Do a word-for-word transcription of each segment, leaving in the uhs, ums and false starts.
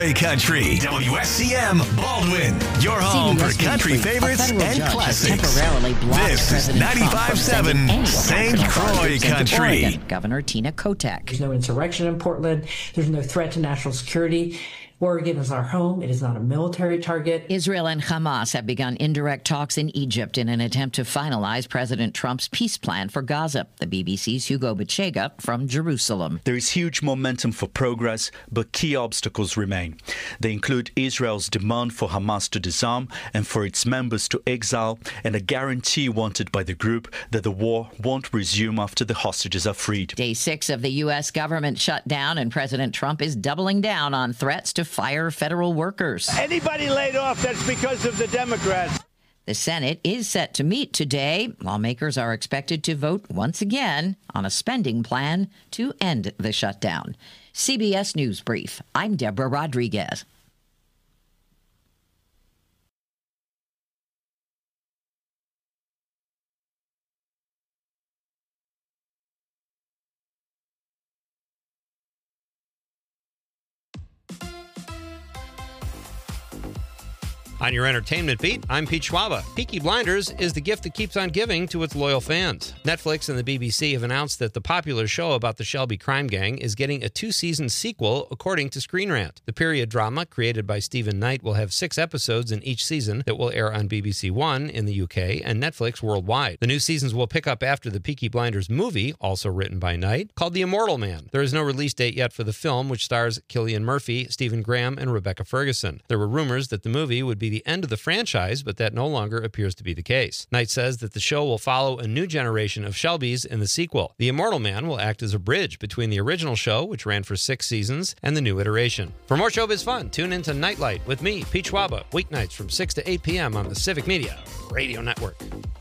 Country, W S C M Baldwin, your home for country favorites and classics. This is ninety-five seven Saint Croix Country. Governor Tina Kotek. There's no insurrection in Portland. There's no threat to national security. Oregon is our home. It is not a military target. Israel and Hamas have begun indirect talks in Egypt in an attempt to finalize President Trump's peace plan for Gaza. The B B C's Hugo Bachega from Jerusalem. There is huge momentum for progress, but key obstacles remain. They include Israel's demand for Hamas to disarm and for its members to exile, and a guarantee wanted by the group that the war won't resume after the hostages are freed. Day six of the U S government shutdown, and President Trump is doubling down on threats to fire federal workers. Anybody laid off, that's because of the Democrats. The Senate is set to meet today. Lawmakers are expected to vote once again on a spending plan to end the shutdown. C B S News Brief. I'm Deborah Rodriguez. On your entertainment beat, I'm Pete Schwaba. Peaky Blinders is the gift that keeps on giving to its loyal fans. Netflix and the B B C have announced that the popular show about the Shelby crime gang is getting a two-season sequel, according to Screen Rant. The period drama, created by Stephen Knight, will have six episodes in each season that will air on B B C One in the U K and Netflix worldwide. The new seasons will pick up after the Peaky Blinders movie, also written by Knight, called The Immortal Man. There is no release date yet for the film, which stars Cillian Murphy, Stephen Graham, and Rebecca Ferguson. There were rumors that the movie would be the end of the franchise, but that no longer appears to be the case. Knight says that the show will follow a new generation of Shelbys in the sequel. The Immortal Man will act as a bridge between the original show, which ran for six seasons, and the new iteration. For more showbiz fun, tune into Nightlight with me, Pete Schwaba, weeknights from six to eight p.m. on the Civic Media Radio Network.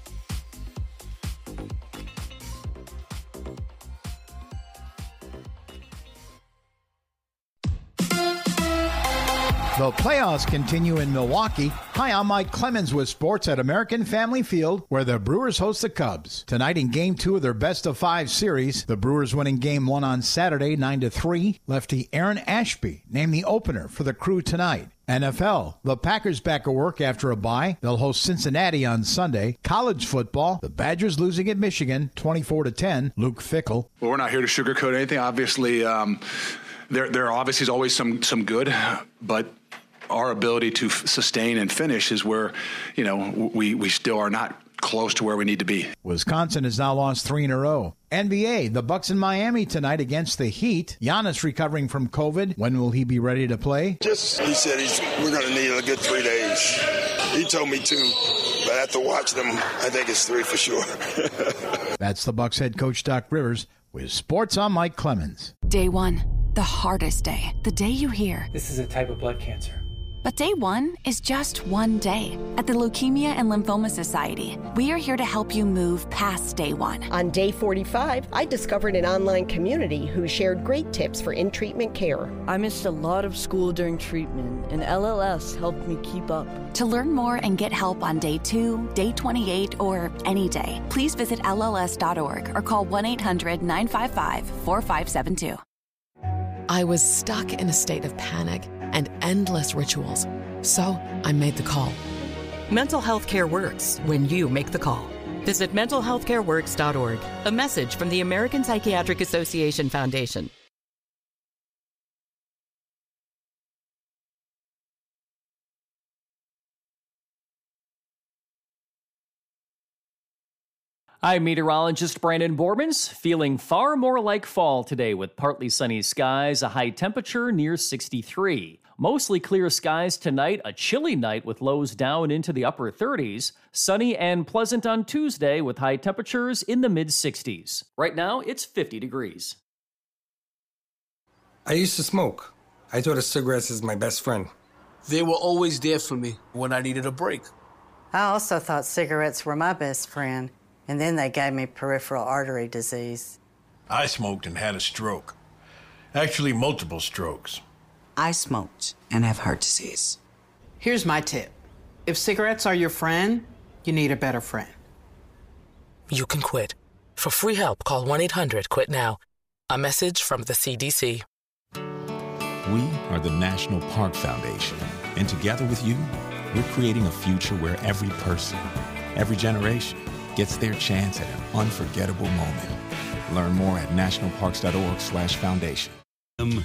The playoffs continue in Milwaukee. Hi, I'm Mike Clemens with sports at American Family Field, where the Brewers host the Cubs. Tonight in Game two of their best-of-five series, the Brewers winning Game one on Saturday, nine to three. Lefty Aaron Ashby named the opener for the Crew tonight. N F L, the Packers back at work after a bye. They'll host Cincinnati on Sunday. College football, the Badgers losing at Michigan, twenty-four to ten. Luke Fickell. Well, we're not here to sugarcoat anything. Obviously, um, there there obviously is always some some good, but our ability to f- sustain and finish is where, you know, we, we still are not close to where we need to be. Wisconsin has now lost three in a row. N B A, the Bucks in Miami tonight against the Heat. Giannis recovering from COVID. When will he be ready to play? Just, he said he's, we're going to need a good three days. He told me two, but after watching them, I think it's three for sure. That's the Bucks head coach Doc Rivers with Sports. I'm Mike Clemens. Day one, the hardest day. The day you hear, this is a type of blood cancer. But day one is just one day. At the Leukemia and Lymphoma Society, we are here to help you move past day one. On day forty-five, I discovered an online community who shared great tips for in-treatment care. I missed a lot of school during treatment, and L L S helped me keep up. To learn more and get help on day two, day twenty-eight, or any day, please visit L L S dot org or call one eight hundred nine five five four five seven two. I was stuck in a state of panic and endless rituals. So I made the call. Mental health care works when you make the call. Visit mental health care works dot org. A message from the American Psychiatric Association Foundation. I'm meteorologist Brandon Bormans, feeling far more like fall today with partly sunny skies, a high temperature near sixty-three. Mostly clear skies tonight, a chilly night with lows down into the upper thirties. Sunny and pleasant on Tuesday with high temperatures in the mid-sixties. Right now, it's fifty degrees. I used to smoke. I thought of cigarettes as my best friend. They were always there for me when I needed a break. I also thought cigarettes were my best friend. And then they gave me peripheral artery disease. I smoked and had a stroke. Actually, multiple strokes. I smoked and have heart disease. Here's my tip. If cigarettes are your friend, you need a better friend. You can quit. For free help, call one eight hundred quit now. A message from the C D C. We are the National Park Foundation. And together with you, we're creating a future where every person, every generation, gets their chance at an unforgettable moment. Learn more at nationalparks.org slash foundation. Um.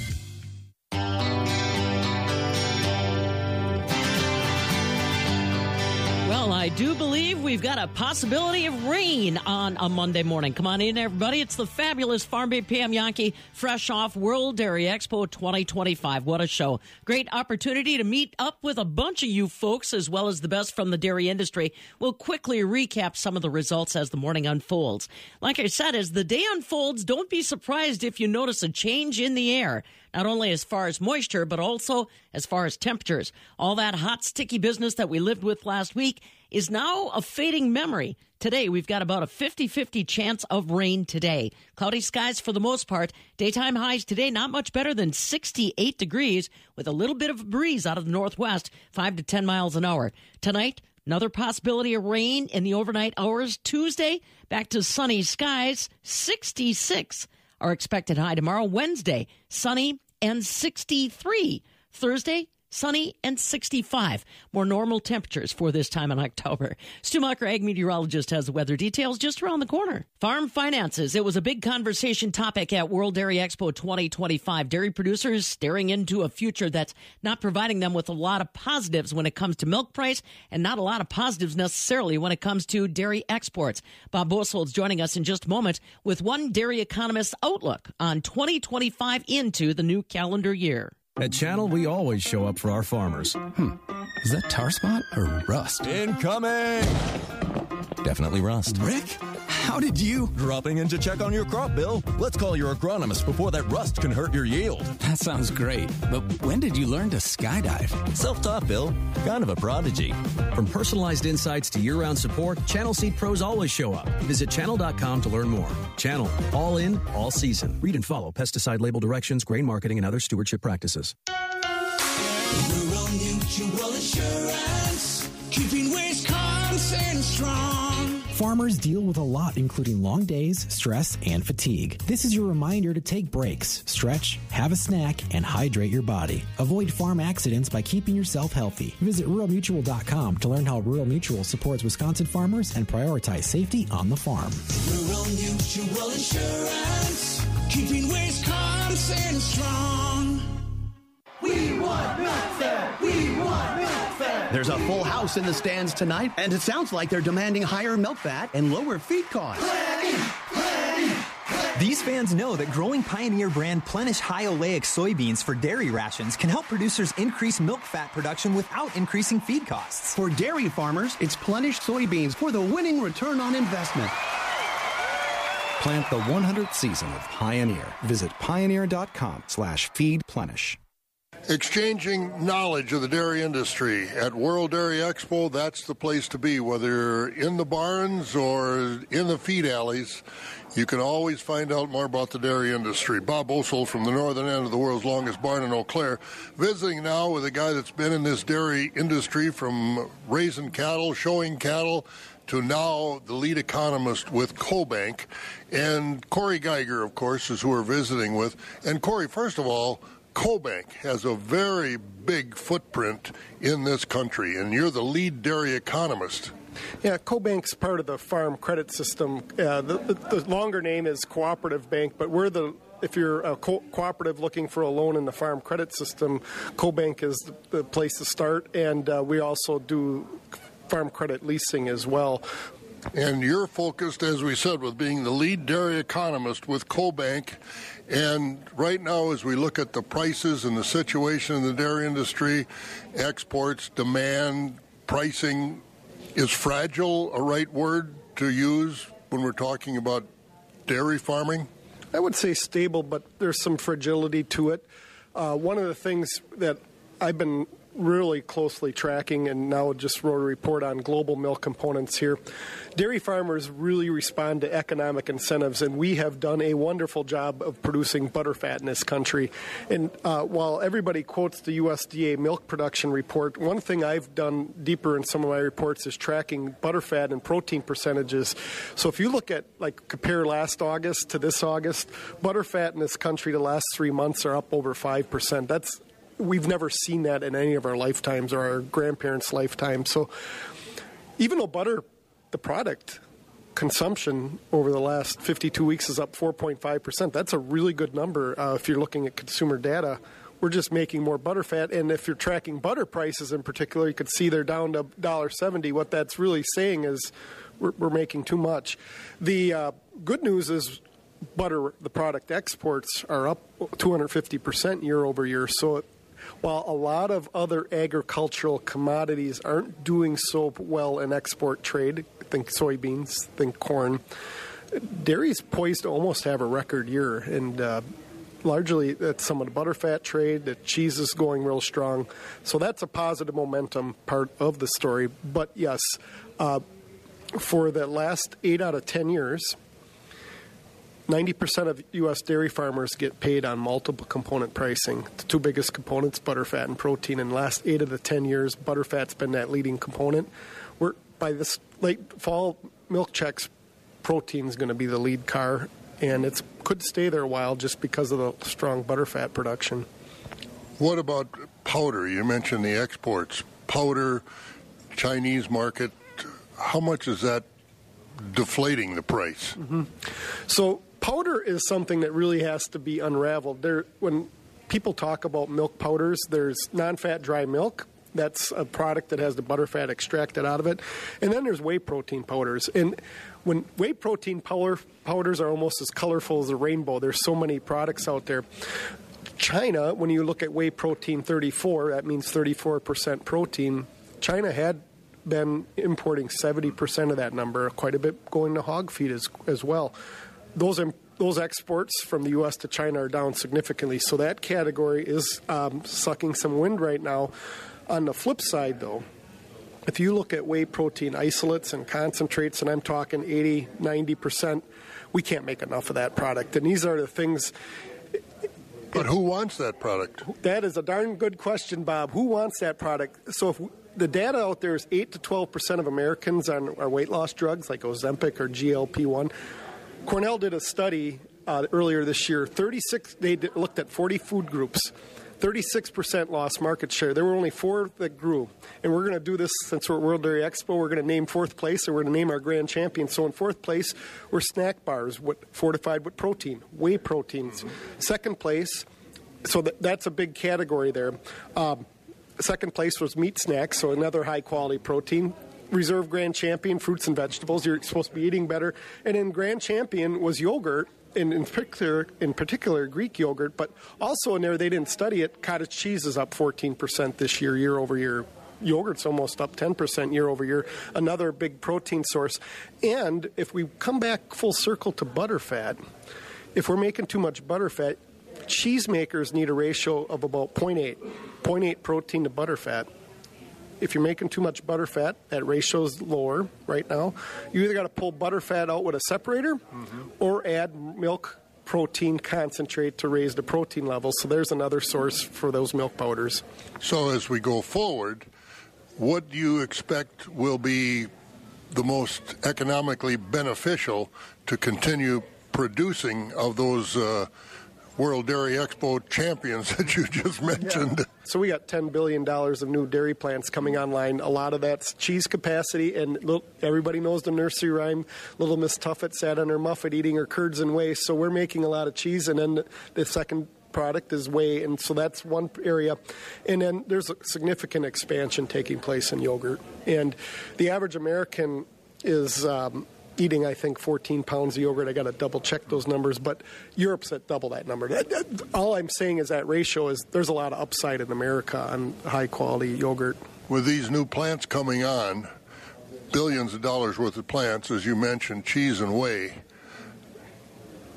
Well, I do believe we've got a possibility of rain on a Monday morning. Come on in, everybody. It's the fabulous Farm Babe Pam Jahnke, fresh off World Dairy Expo twenty twenty-five. What a show. Great opportunity to meet up with a bunch of you folks, as well as the best from the dairy industry. We'll quickly recap some of the results as the morning unfolds. Like I said, as the day unfolds, don't be surprised if you notice a change in the air. Not only as far as moisture, but also as far as temperatures. All that hot, sticky business that we lived with last week is now a fading memory. Today, we've got about a fifty-fifty chance of rain today. Cloudy skies for the most part. Daytime highs today not much better than sixty-eight degrees with a little bit of a breeze out of the northwest, five to ten miles an hour. Tonight, another possibility of rain in the overnight hours. Tuesday, back to sunny skies, sixty-six. Our expected high tomorrow. Wednesday, sunny and sixty-three. Thursday, sunny and sixty-five. More normal temperatures for this time in October. Stu Mucker, ag meteorologist, has the weather details just around the corner. Farm finances. It was a big conversation topic at World Dairy Expo twenty twenty-five. Dairy producers staring into a future that's not providing them with a lot of positives when it comes to milk price, and not a lot of positives necessarily when it comes to dairy exports. Bob Bosold's joining us in just a moment with one dairy economist's outlook on twenty twenty-five into the new calendar year. At Channel, we always show up for our farmers. Hmm. Is that tar spot or rust? Incoming! Definitely rust. Rick, how did you... Dropping in to check on your crop, Bill. Let's call your agronomist before that rust can hurt your yield. That sounds great. But when did you learn to skydive? Self-taught, Bill. Kind of a prodigy. From personalized insights to year-round support, Channel Seed Pros always show up. Visit channel dot com to learn more. Channel. All in, all season. Read and follow pesticide label directions, grain marketing, and other stewardship practices. Rural Mutual Insurance, keeping Wisconsin strong. Farmers deal with a lot, including long days, stress, and fatigue. This is your reminder to take breaks, stretch, have a snack, and hydrate your body. Avoid farm accidents by keeping yourself healthy. Visit rural mutual dot com to learn how Rural Mutual supports Wisconsin farmers and prioritize safety on the farm. Rural Mutual Insurance, keeping Wisconsin strong. We want milk fat! We want milk fat! There's a full house in the stands tonight, and it sounds like they're demanding higher milk fat and lower feed costs. Plenty, plenty, plenty. These fans know that growing Pioneer brand Plenish high oleic soybeans for dairy rations can help producers increase milk fat production without increasing feed costs. For dairy farmers, it's Plenish soybeans for the winning return on investment. Plant the one hundredth season of Pioneer. Visit pioneer.com slash feed Plenish. Exchanging knowledge of the dairy industry at World Dairy Expo, that's the place to be. Whether you're in the barns or in the feed alleys, you can always find out more about the dairy industry. Bob Bosold from the northern end of the world's longest barn in Eau Claire, visiting now with a guy that's been in this dairy industry from raising cattle, showing cattle, to now the lead economist with CoBank. And Corey Geiger, of course, is who we're visiting with. And Corey, first of all, CoBank has a very big footprint in this country, and you're the lead dairy economist. Yeah, CoBank's part of the farm credit system. Uh, the, the, the longer name is Cooperative Bank, but we're the if you're a co- cooperative looking for a loan in the farm credit system, CoBank is the, the place to start, and uh, we also do farm credit leasing as well. And you're focused, as we said, with being the lead dairy economist with CoBank. And right now, as we look at the prices and the situation in the dairy industry, exports, demand, pricing, is fragile a right word to use when we're talking about dairy farming? I would say stable, but there's some fragility to it. Uh, one of the things that I've been really closely tracking, and now just wrote a report on global milk components here. Dairy farmers really respond to economic incentives, and we have done a wonderful job of producing butterfat in this country. And uh, while everybody quotes the U S D A milk production report, one thing I've done deeper in some of my reports is tracking butterfat and protein percentages. So if you look at, like, compare last August to this August, butterfat in this country the last three months are up over five percent. That's We've never seen that in any of our lifetimes or our grandparents' lifetimes. So even though butter, the product consumption over the last fifty-two weeks is up four point five percent, that's a really good number uh, if you're looking at consumer data. We're just making more butterfat. And if you're tracking butter prices in particular, you could see they're down to one dollar seventy. What that's really saying is we're, we're making too much. The uh, good news is butter, the product exports are up two hundred fifty percent year over year. So it, while a lot of other agricultural commodities aren't doing so well in export trade, think soybeans, think corn, dairy's poised to almost have a record year. And uh, largely that's some of the butterfat trade, the cheese is going real strong. So that's a positive momentum part of the story. But yes, uh, for the last eight out of ten years, ninety percent of U S dairy farmers get paid on multiple component pricing. The two biggest components, butterfat and protein. In the last eight of the ten years, butterfat's been that leading component. We're, by this late fall milk checks, protein's going to be the lead car, and it could stay there a while just because of the strong butterfat production. What about powder? You mentioned the exports. Powder, Chinese market, how much is that deflating the price? Mm-hmm. So powder is something that really has to be unraveled. There, when people talk about milk powders, there's non-fat dry milk. That's a product that has the butterfat extracted out of it. And then there's whey protein powders. And when whey protein powder, powders are almost as colorful as a rainbow, there's so many products out there. China, when you look at whey protein thirty-four, that means thirty-four percent protein. China had been importing seventy percent of that number, quite a bit going to hog feed as, as well. Those those exports from the U S to China are down significantly, so that category is um, sucking some wind right now. On the flip side, though, if you look at whey protein isolates and concentrates, and I'm talking eighty, ninety percent, we can't make enough of that product. And these are the things... But who wants that product? That is a darn good question, Bob. Who wants that product? So if the data out there is eight to twelve percent of Americans on our weight loss drugs like Ozempic or G L P one. Cornell did a study uh, earlier this year. thirty-six They did, looked at forty food groups. thirty-six percent lost market share. There were only four that grew. And we're going to do this since we're at World Dairy Expo. We're going to name fourth place, and we're going to name our grand champion. So in fourth place were snack bars with, fortified with protein, whey proteins. Mm-hmm. Second place, so that, that's a big category there. Um, second place was meat snacks, so another high-quality protein. Reserve grand champion, fruits and vegetables. You're supposed to be eating better. And then grand champion was yogurt. In, in particular, in particular, Greek yogurt, but also in there, they didn't study it, cottage cheese is up fourteen percent this year, year over year. Yogurt's almost up ten percent year over year, another big protein source. And if we come back full circle to butterfat, if we're making too much butterfat, cheese makers need a ratio of about zero point eight, zero point eight protein to butterfat. If you're making too much butterfat, that ratio is lower right now. You either got to pull butterfat out with a separator mm-hmm. or add milk protein concentrate to raise the protein level. So there's another source for those milk powders. So as we go forward, what do you expect will be the most economically beneficial to continue producing of those uh, World Dairy Expo champions that you just mentioned? Yeah. So we got ten billion dollars of new dairy plants coming online. A lot of that's cheese capacity, and little, everybody knows the nursery rhyme, Little Miss Tuffet sat on her muffet eating her curds and whey. So we're making a lot of cheese, and then the, the second product is whey, and so that's one area. And then there's a significant expansion taking place in yogurt. And the average American is... Um, eating, I think, fourteen pounds of yogurt. I got to double check those numbers, but Europe's at double that number. All I'm saying is that ratio is there's a lot of upside in America on high quality yogurt. With these new plants coming on, billions of dollars worth of plants, as you mentioned, cheese and whey,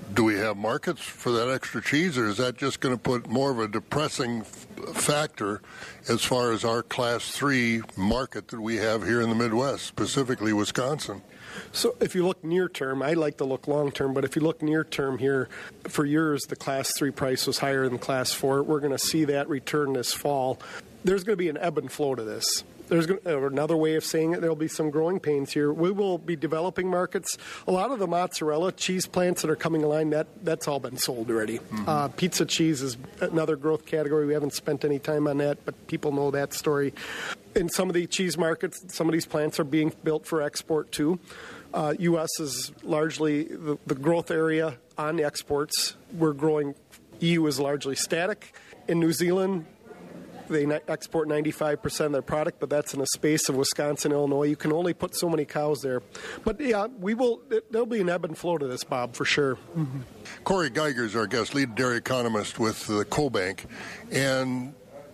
do we have markets for that extra cheese, or is that just going to put more of a depressing f- factor as far as our class three market that we have here in the Midwest, specifically Wisconsin? So if you look near term, I like to look long term, but if you look near term here, for years the class three price was higher than class four. We're going to see that return this fall. There's going to be an ebb and flow to this. There's going to, another way of saying it, there'll be some growing pains here. We will be developing markets. A lot of the mozzarella cheese plants that are coming online, that, that's all been sold already. Mm-hmm. Uh, pizza cheese is another growth category. We haven't spent any time on that, but people know that story. In some of the cheese markets, some of these plants are being built for export too. Uh, U S is largely the, the growth area on exports. We're growing. E U is largely static. In New Zealand, they export ninety-five percent of their product, but that's in the space of Wisconsin, Illinois. You can only put so many cows there. But, yeah, we will. There'll be an ebb and flow to this, Bob, for sure. Mm-hmm. Corey Geiger is our guest, lead dairy economist with the CoBank. And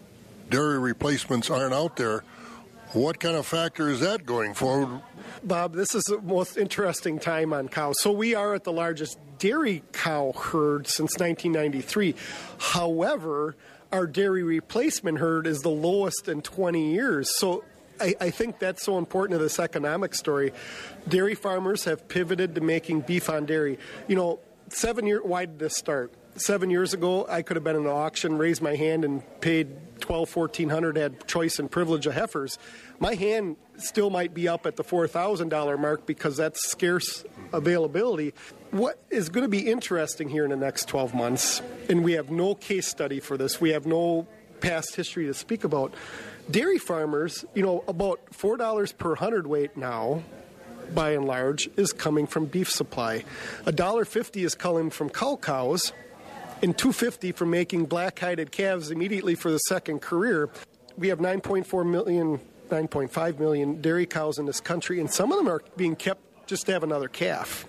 dairy replacements aren't out there. What kind of factor is that going forward? Bob, this is the most interesting time on cows. So we are at the largest dairy cow herd since nineteen ninety-three. However, our dairy replacement herd is the lowest in twenty years. So I, I think that's so important to this economic story. Dairy farmers have pivoted to making beef on dairy. You know, seven years, why did this start? Seven years ago, I could have been in an auction, raised my hand, and paid twelve, fourteen hundred, had choice and privilege of heifers. My hand still might be up at the four thousand dollars mark because that's scarce availability. What is going to be interesting here in the next twelve months, and we have no case study for this, we have no past history to speak about. Dairy farmers, you know, about four dollars per hundredweight now, by and large, is coming from beef supply. one dollar fifty is coming from cow cows, and two dollars fifty for making black-hided calves immediately for the second career. We have nine point four million, nine point five million dairy cows in this country, and some of them are being kept just to have another calf.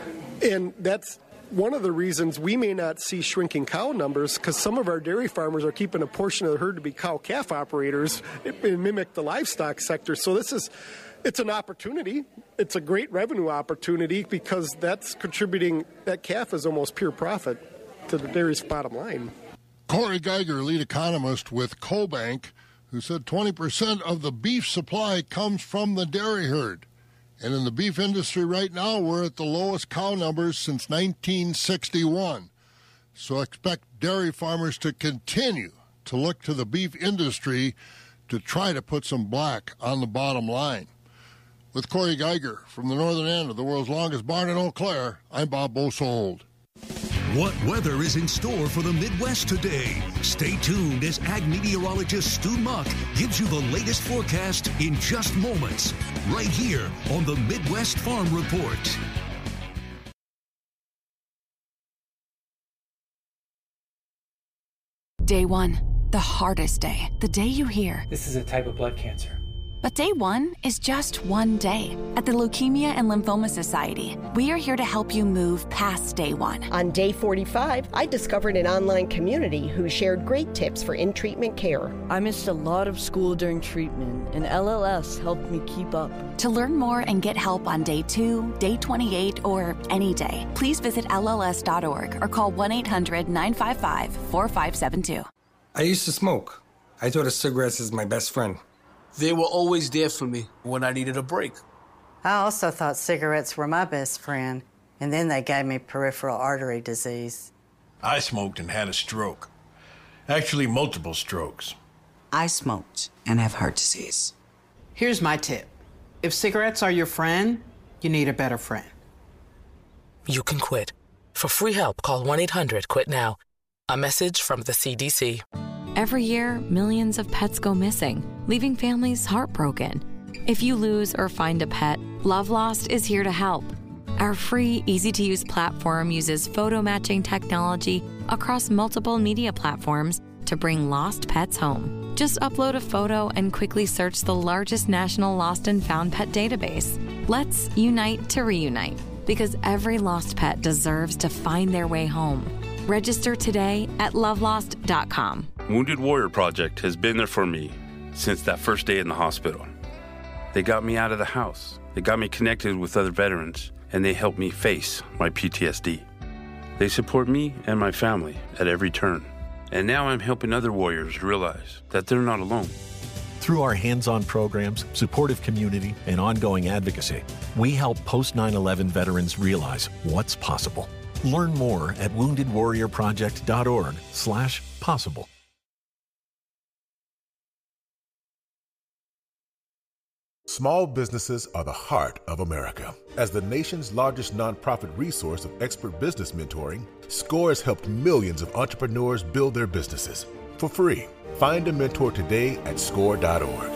And that's one of the reasons we may not see shrinking cow numbers, because some of our dairy farmers are keeping a portion of the herd to be cow-calf operators and mimic the livestock sector. So this is, it's an opportunity. It's a great revenue opportunity because that's contributing, that calf is almost pure profit to the dairy's bottom line. Corey Geiger, lead economist with CoBank, who said twenty percent of the beef supply comes from the dairy herd. And in the beef industry right now, we're at the lowest cow numbers since nineteen sixty-one. So expect dairy farmers to continue to look to the beef industry to try to put some black on the bottom line. With Corey Geiger from the northern end of the world's longest barn in Eau Claire, I'm Bob Bosold. What weather is in store for the Midwest today? Stay tuned as ag meteorologist Stu Muck gives you the latest forecast in just moments, right here on the Midwest Farm Report. Day one, the hardest day, the day you hear, "This is a type of blood cancer." But day one is just one day. At the Leukemia and Lymphoma Society, we are here to help you move past day one. On day forty-five, I discovered an online community who shared great tips for in-treatment care. I missed a lot of school during treatment, and L L S helped me keep up. To learn more and get help on day two, day twenty-eight, or any day, please visit L L S dot org or call one eight hundred nine five five four five seven two. I used to smoke. I thought of cigarettes as my best friend. They were always there for me when I needed a break. I also thought cigarettes were my best friend, and then they gave me peripheral artery disease. I smoked and had a stroke. Actually, multiple strokes. I smoked and have heart disease. Here's my tip. If cigarettes are your friend, you need a better friend. You can quit. For free help, call one eight hundred quit now. A message from the C D C. Every year, millions of pets go missing, leaving families heartbroken. If you lose or find a pet, Love Lost is here to help. Our free, easy-to-use platform uses photo matching technology across multiple media platforms to bring lost pets home. Just upload a photo and quickly search the largest national lost and found pet database. Let's unite to reunite, because every lost pet deserves to find their way home. Register today at love lost dot com. Wounded Warrior Project has been there for me since that first day in the hospital. They got me out of the house. They got me connected with other veterans, and they helped me face my P T S D. They support me and my family at every turn. And now I'm helping other warriors realize that they're not alone. Through our hands-on programs, supportive community, and ongoing advocacy, we help post nine eleven veterans realize what's possible. Learn more at woundedwarriorproject.org slash possible. Small businesses are the heart of America. As the nation's largest nonprofit resource of expert business mentoring, SCORE has helped millions of entrepreneurs build their businesses for free. Find a mentor today at score dot org.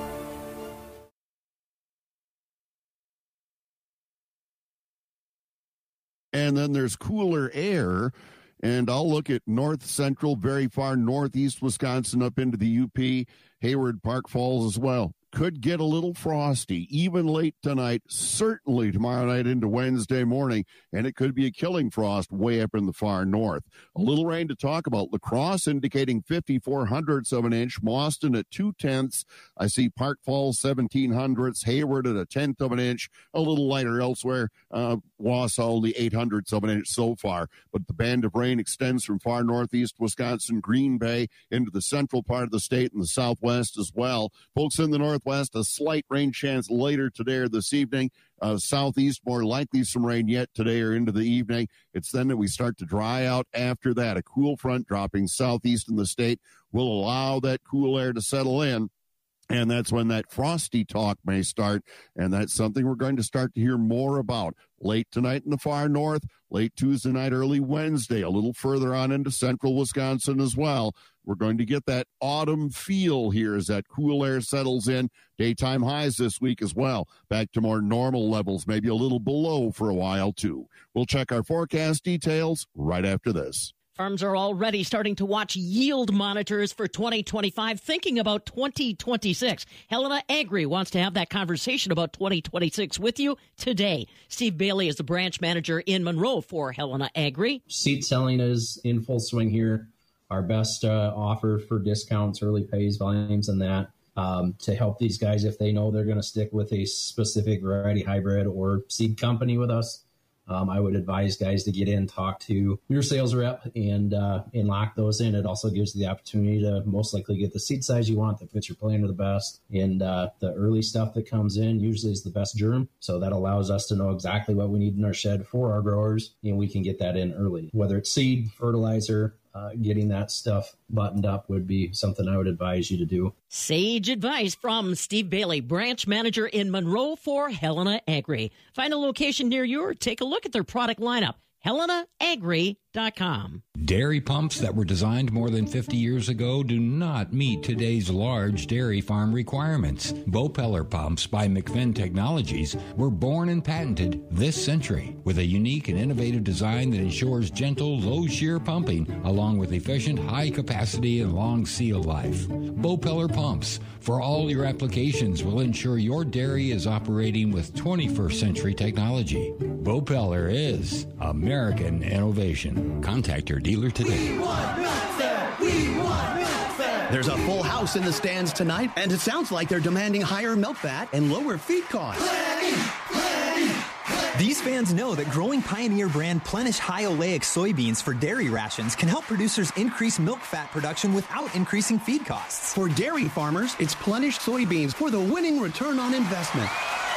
And then there's cooler air, and I'll look at north central, very far northeast Wisconsin up into the U P, Hayward, Park Falls as well. Could get a little frosty, even late tonight, certainly tomorrow night into Wednesday morning, and it could be a killing frost way up in the far north. A little rain to talk about. La Crosse indicating fifty-four hundredths of an inch. Mauston at two tenths. I see Park Falls seventeen hundredths. Hayward at a tenth of an inch. A little lighter elsewhere. Uh, Wausau only eight hundredths of an inch so far. But the band of rain extends from far northeast Wisconsin, Green Bay, into the central part of the state and the southwest as well. Folks in the northwest, a slight rain chance later today or this evening. Uh, southeast, more likely some rain yet today or into the evening. It's then that we start to dry out after that. A cool front dropping southeast in the state will allow that cool air to settle in. And that's when that frosty talk may start, and that's something we're going to start to hear more about late tonight in the far north, late Tuesday night, early Wednesday, a little further on into central Wisconsin as well. We're going to get that autumn feel here as that cool air settles in. Daytime highs this week as well, back to more normal levels, maybe a little below for a while too. We'll check our forecast details right after this. Farms are already starting to watch yield monitors for twenty twenty-five, thinking about twenty twenty-six. Helena Agri wants to have that conversation about twenty twenty-six with you today. Steve Bailey is the branch manager in Monroe for Helena Agri. Seed selling is in full swing here. Our best uh, offer for discounts, early pays, volumes, and that um, to help these guys if they know they're going to stick with a specific variety hybrid or seed company with us. Um, I would advise guys to get in, talk to your sales rep, and uh, and lock those in. It also gives you the opportunity to most likely get the seed size you want that fits your planter the best. And uh, the early stuff that comes in usually is the best germ. So that allows us to know exactly what we need in our shed for our growers, and we can get that in early. Whether it's seed, fertilizer, Uh, getting that stuff buttoned up would be something I would advise you to do. Sage advice from Steve Bailey, branch manager in Monroe for Helena Agri. Find a location near you or take a look at their product lineup. helena agri dot com. Dairy pumps that were designed more than fifty years ago do not meet today's large dairy farm requirements. Bopeller pumps by McFinn Technologies were born and patented this century with a unique and innovative design that ensures gentle, low-shear pumping along with efficient, high capacity and long seal life. Bopeller pumps for all your applications will ensure your dairy is operating with twenty-first century technology. Bopeller is American innovation. Contact your dealer today. We want milk fat. We want milk fat. There's a full house in the stands tonight, and it sounds like they're demanding higher milk fat and lower feed costs. Plenty, plenty, plenty. These fans know that growing Pioneer brand Plenish high oleic soybeans for dairy rations can help producers increase milk fat production without increasing feed costs. For dairy farmers, it's Plenish soybeans for the winning return on investment.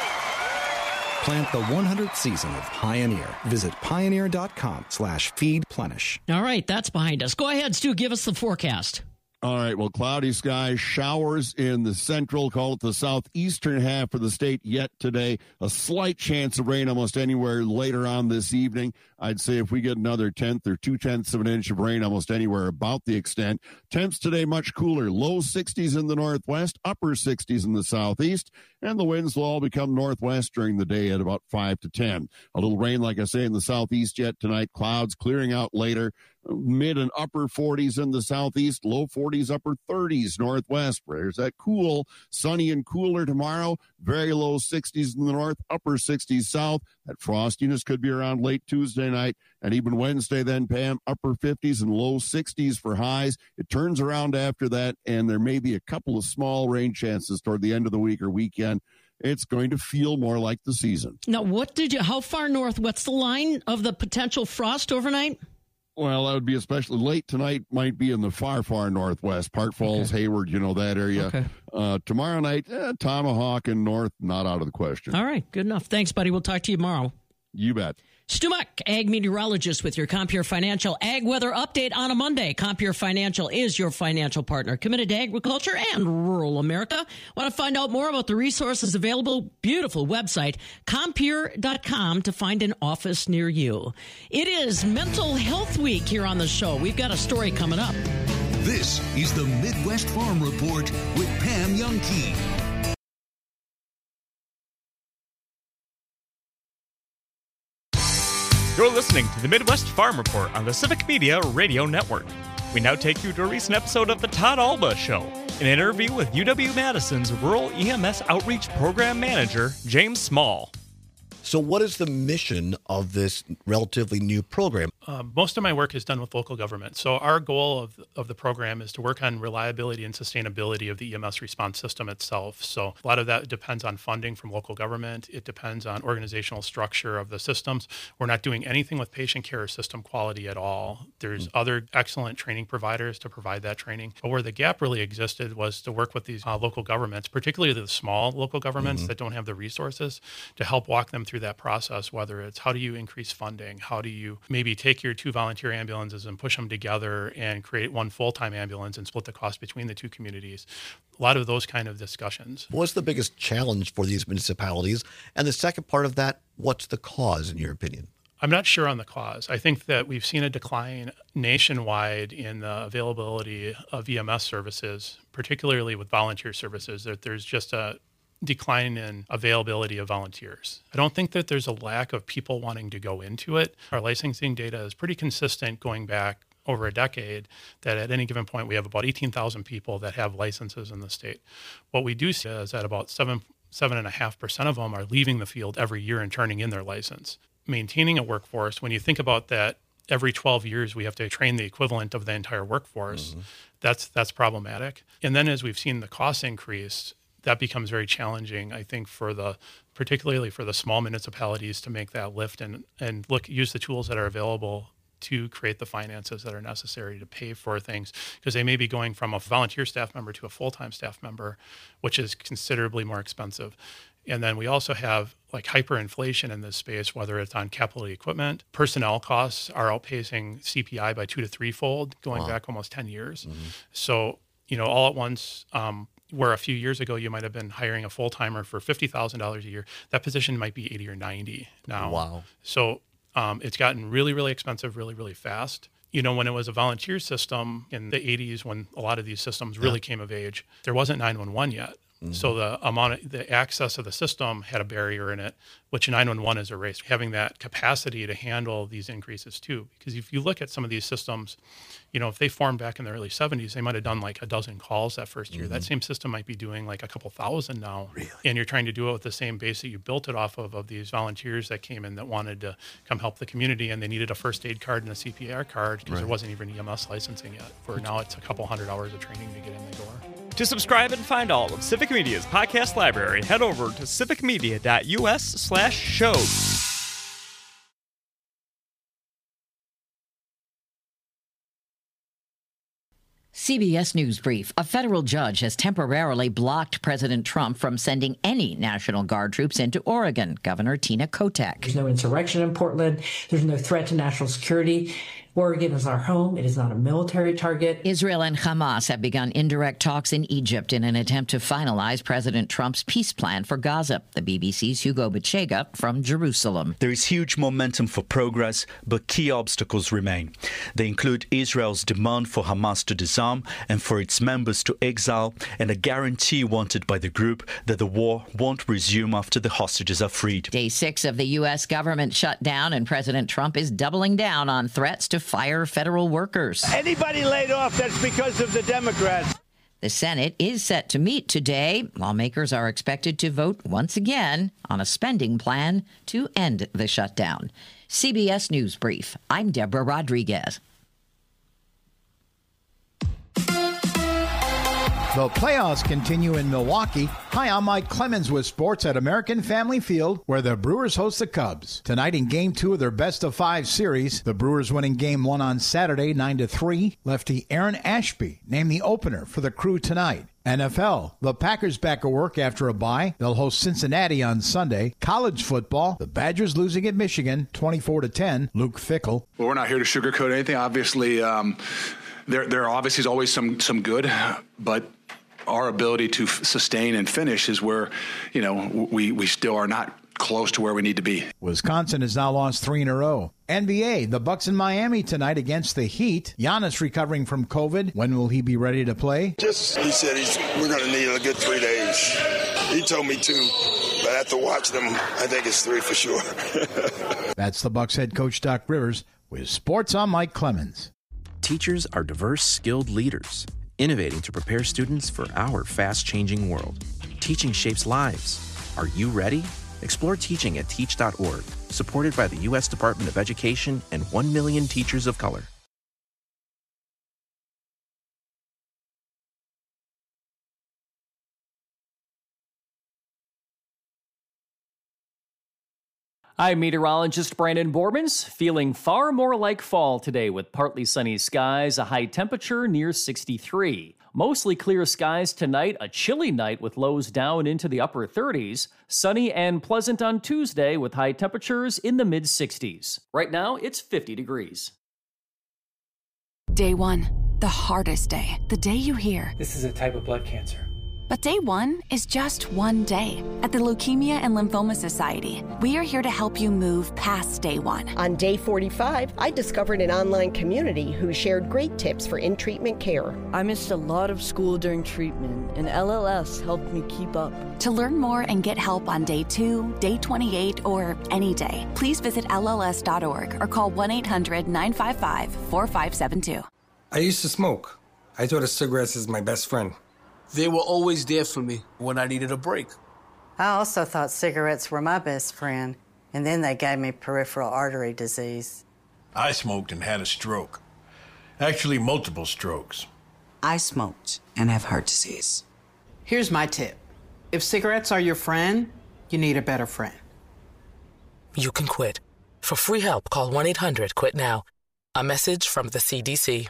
Plant the one hundredth season of Pioneer. Visit pioneer.com slash feed plenish. All right, that's behind us. Go ahead, Stu, give us the forecast. All right, well, cloudy skies, showers in the central, call it the southeastern half of the state yet today. A slight chance of rain almost anywhere later on this evening. I'd say if we get another tenth or two-tenths of an inch of rain almost anywhere about the extent. Temps today much cooler, low sixties in the northwest, upper sixties in the southeast, and the winds will all become northwest during the day at about five to ten. A little rain, like I say, in the southeast yet tonight, clouds clearing out later. Mid and upper forties in the southeast, low forties, upper thirties northwest. There's that cool, sunny and cooler tomorrow. Very low sixties in the north, upper sixties south. That frostiness could be around late Tuesday night and even Wednesday then, Pam, upper fifties and low sixties for highs. It turns around after that, and there may be a couple of small rain chances toward the end of the week or weekend. it's going to feel more like the season. Now, what did you, how far north, what's the line of the potential frost overnight? Well, that would be especially late tonight, might be in the far, far northwest, Park Falls, okay. Hayward, you know, that area. Okay. Uh, tomorrow night, eh, Tomahawk and north, not out of the question. All right, good enough. Thanks, buddy. We'll talk to you tomorrow. You bet. Stu Muck, ag meteorologist with your Compure Financial Ag Weather Update on a Monday. Compure Financial is your financial partner, committed to agriculture and rural America. Want to find out more about the resources available? Beautiful website, compure dot com, to find an office near you. It is Mental Health Week here on the show. We've got a story coming up. This is the Midwest Farm Report with Pam Youngkey. You're listening to the Midwest Farm Report on the Civic Media Radio Network. We now take you to a recent episode of The Todd Alba Show, an interview with U W-Madison's Rural E M S Outreach Program Manager, James Small. So what is the mission of this relatively new program? Uh, most of my work is done with local government. So our goal of, of the program is to work on reliability and sustainability of the E M S response system itself. So a lot of that depends on funding from local government. It depends on organizational structure of the systems. We're not doing anything with patient care or system quality at all. There's mm-hmm. other excellent training providers to provide that training. But where the gap really existed was to work with these uh, local governments, particularly the small local governments mm-hmm. that don't have the resources, to help walk them through that process, whether it's how do you increase funding, how do you maybe take your two volunteer ambulances and push them together and create one full-time ambulance and split the cost between the two communities. A lot of those kind of discussions. What's the biggest challenge for these municipalities? And the second part of that, what's the cause in your opinion? I'm not sure on the cause. I think that we've seen a decline nationwide in the availability of E M S services, particularly with volunteer services. That there's just a decline in availability of volunteers. I don't think that there's a lack of people wanting to go into it. Our licensing data is pretty consistent going back over a decade, that at any given point we have about eighteen thousand people that have licenses in the state. What we do see is that about seven, seven and a half percent of them are leaving the field every year and turning in their license. Maintaining a workforce, when you think about that, every twelve years we have to train the equivalent of the entire workforce, mm-hmm. that's that's problematic. And then as we've seen the costs increase, that becomes very challenging, I think, for the, particularly for the small municipalities to make that lift and, and look, use the tools that are available to create the finances that are necessary to pay for things, because they may be going from a volunteer staff member to a full-time staff member, which is considerably more expensive. And then we also have like hyperinflation in this space, whether it's on capital equipment. Personnel costs are outpacing C P I by two to threefold, going wow. back almost ten years. Mm-hmm. So, you know, all at once, um, where a few years ago you might have been hiring a full-timer for fifty thousand dollars a year, that position might be eighty or ninety now. Wow. So um, it's gotten really, really expensive, really, really fast. You know, when it was a volunteer system in the eighties, when a lot of these systems really yeah. came of age, there wasn't nine one one yet. Mm-hmm. So the amount of, the access of the system had a barrier in it, which nine one one is erased. Having that capacity to handle these increases too, because if you look at some of these systems, you know, if they formed back in the early seventies, they might have done like a dozen calls that first year. Mm-hmm. That same system might be doing like a couple thousand now. Really? And you're trying to do it with the same base that you built it off of, of these volunteers that came in that wanted to come help the community, and they needed a first aid card and a C P R card because right. there wasn't even E M S licensing yet. For now, it's a couple hundred hours of training to get in the door. To subscribe and find all of Civic Media's podcast library, head over to civic media dot u s slash shows. C B S News Brief. A federal judge has temporarily blocked President Trump from sending any National Guard troops into Oregon. Governor Tina Kotek. There's no insurrection in Portland. There's no threat to national security. Oregon is our home. It is not a military target. Israel and Hamas have begun indirect talks in Egypt in an attempt to finalize President Trump's peace plan for Gaza. The B B C's Hugo Bachega from Jerusalem. There is huge momentum for progress, but key obstacles remain. They include Israel's demand for Hamas to disarm and for its members to exile, and a guarantee wanted by the group that the war won't resume after the hostages are freed. Day six of the U S government shutdown, and President Trump is doubling down on threats to fire federal workers. Anybody laid off, that's because of the Democrats. The Senate is set to meet today. Lawmakers are expected to vote once again on a spending plan to end the shutdown. C B S News Brief. I'm Deborah Rodriguez. The playoffs continue in Milwaukee. Hi, I'm Mike Clemens with sports at American Family Field, where the Brewers host the Cubs. Tonight in Game two of their best-of-five series, the Brewers winning Game one on Saturday, nine to three. Lefty Aaron Ashby named the opener for the Crew tonight. N F L, the Packers back at work after a bye. They'll host Cincinnati on Sunday. College football, the Badgers losing at Michigan, twenty-four to ten. Luke Fickell. Well, we're not here to sugarcoat anything. Obviously, um, there there obviously is always some some good, but our ability to f- sustain and finish is where, you know, we, we still are not close to where we need to be. Wisconsin has now lost three in a row. N B A, the Bucks in Miami tonight against the Heat. Giannis recovering from COVID. When will he be ready to play? Just, he said he's, we're going to need a good three days. He told me two, but after watching them, I think it's three for sure. That's the Bucks head coach Doc Rivers with Sports on Mike Clemens. Teachers are diverse, skilled leaders, innovating to prepare students for our fast-changing world. Teaching shapes lives. Are you ready? Explore teaching at teach dot org, supported by the U S Department of Education and one million teachers of color. I'm meteorologist Brandon Bormans, feeling far more like fall today with partly sunny skies, a high temperature near sixty-three. Mostly clear skies tonight, a chilly night with lows down into the upper thirties. Sunny and pleasant on Tuesday with high temperatures in the mid-sixties. Right now, it's fifty degrees. Day one, the hardest day. The day you hear, this is a type of blood cancer. But day one is just one day. At the Leukemia and Lymphoma Society, we are here to help you move past day one. On day forty-five, I discovered an online community who shared great tips for in-treatment care. I missed a lot of school during treatment, and L L S helped me keep up. To learn more and get help on day two, day twenty-eight, or any day, please visit L L S dot org or call one eight hundred nine five five four five seven two. I used to smoke. I thought of cigarettes as my best friend. They were always there for me when I needed a break. I also thought cigarettes were my best friend, and then they gave me peripheral artery disease. I smoked and had a stroke. Actually, multiple strokes. I smoked and have heart disease. Here's my tip. If cigarettes are your friend, you need a better friend. You can quit. For free help, call one eight hundred quit now. A message from the C D C.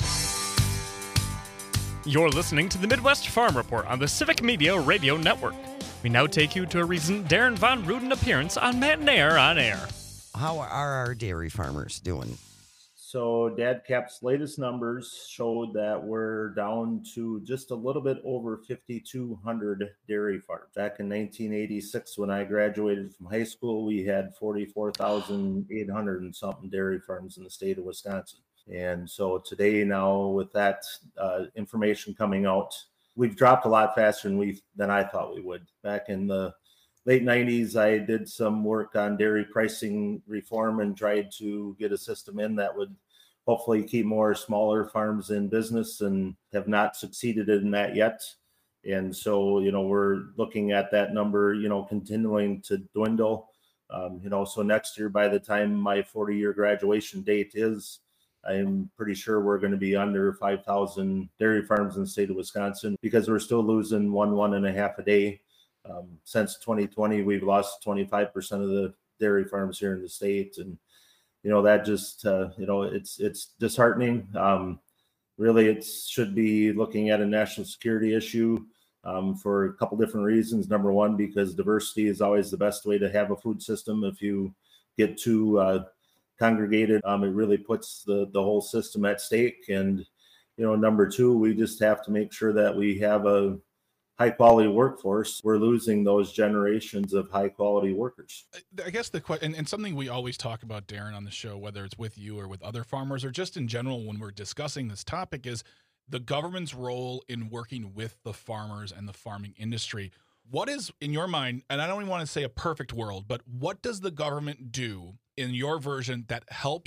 You're listening to the Midwest Farm Report on the Civic Media Radio Network. We now take you to a recent Darren Von Ruden appearance on Matt and Air on Air. How are our dairy farmers doing? So DADCAP's latest numbers showed that we're down to just a little bit over fifty-two hundred dairy farms. Back in nineteen eighty-six, when I graduated from high school, we had forty-four thousand eight hundred and something dairy farms in the state of Wisconsin. And so today now with that uh, information coming out, we've dropped a lot faster than we than I thought we would. Back in the late nineties, I did some work on dairy pricing reform and tried to get a system in that would hopefully keep more smaller farms in business, and have not succeeded in that yet. And so, you know, we're looking at that number, you know, continuing to dwindle. Um, you know, so next year, by the time my forty-year graduation date is, I'm pretty sure we're going to be under five thousand dairy farms in the state of Wisconsin, because we're still losing one, one and a half a day. Um, since twenty twenty, we've lost twenty-five percent of the dairy farms here in the state. And, you know, that just, uh, you know, it's, it's disheartening. Um, really, it should be looking at a national security issue um, for a couple different reasons. Number one, because diversity is always the best way to have a food system. If you get too, uh, congregated, um, it really puts the, the whole system at stake. And, you know, number two, we just have to make sure that we have a high quality workforce. We're losing those generations of high quality workers. I guess the question, and, and something we always talk about, Darren, on the show, whether it's with you or with other farmers, or just in general when we're discussing this topic, is the government's role in working with the farmers and the farming industry. What is, in your mind, and I don't even want to say a perfect world, but what does the government do in your version that helps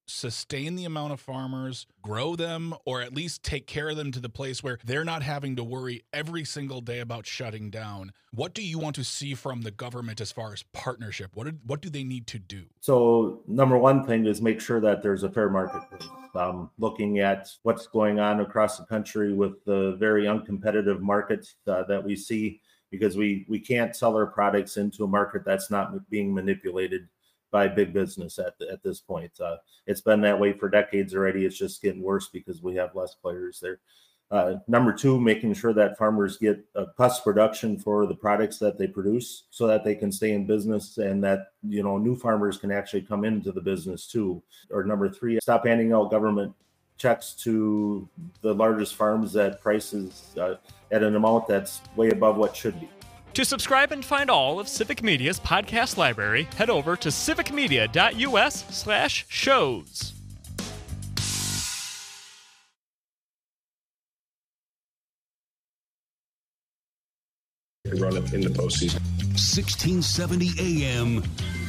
sustain the amount of farmers, grow them, or at least take care of them to the place where they're not having to worry every single day about shutting down? What do you want to see from the government as far as partnership? What do, what do they need to do? So number one thing is make sure that there's a fair marketplace. Um, looking at what's going on across the country with the very uncompetitive markets uh, that we see, because we, we can't sell our products into a market that's not being manipulated by big business at the, at this point. Uh, it's been that way for decades already. It's just getting worse because we have less players there. Uh, number two, making sure that farmers get a cost production for the products that they produce so that they can stay in business, and that, you know, new farmers can actually come into the business too. Or number three, stop handing out government checks to the largest farms at prices uh, at an amount that's way above what should be. To subscribe and find all of Civic Media's podcast library, head over to civicmedia.us slash shows. Run up in the postseason. sixteen seventy A M.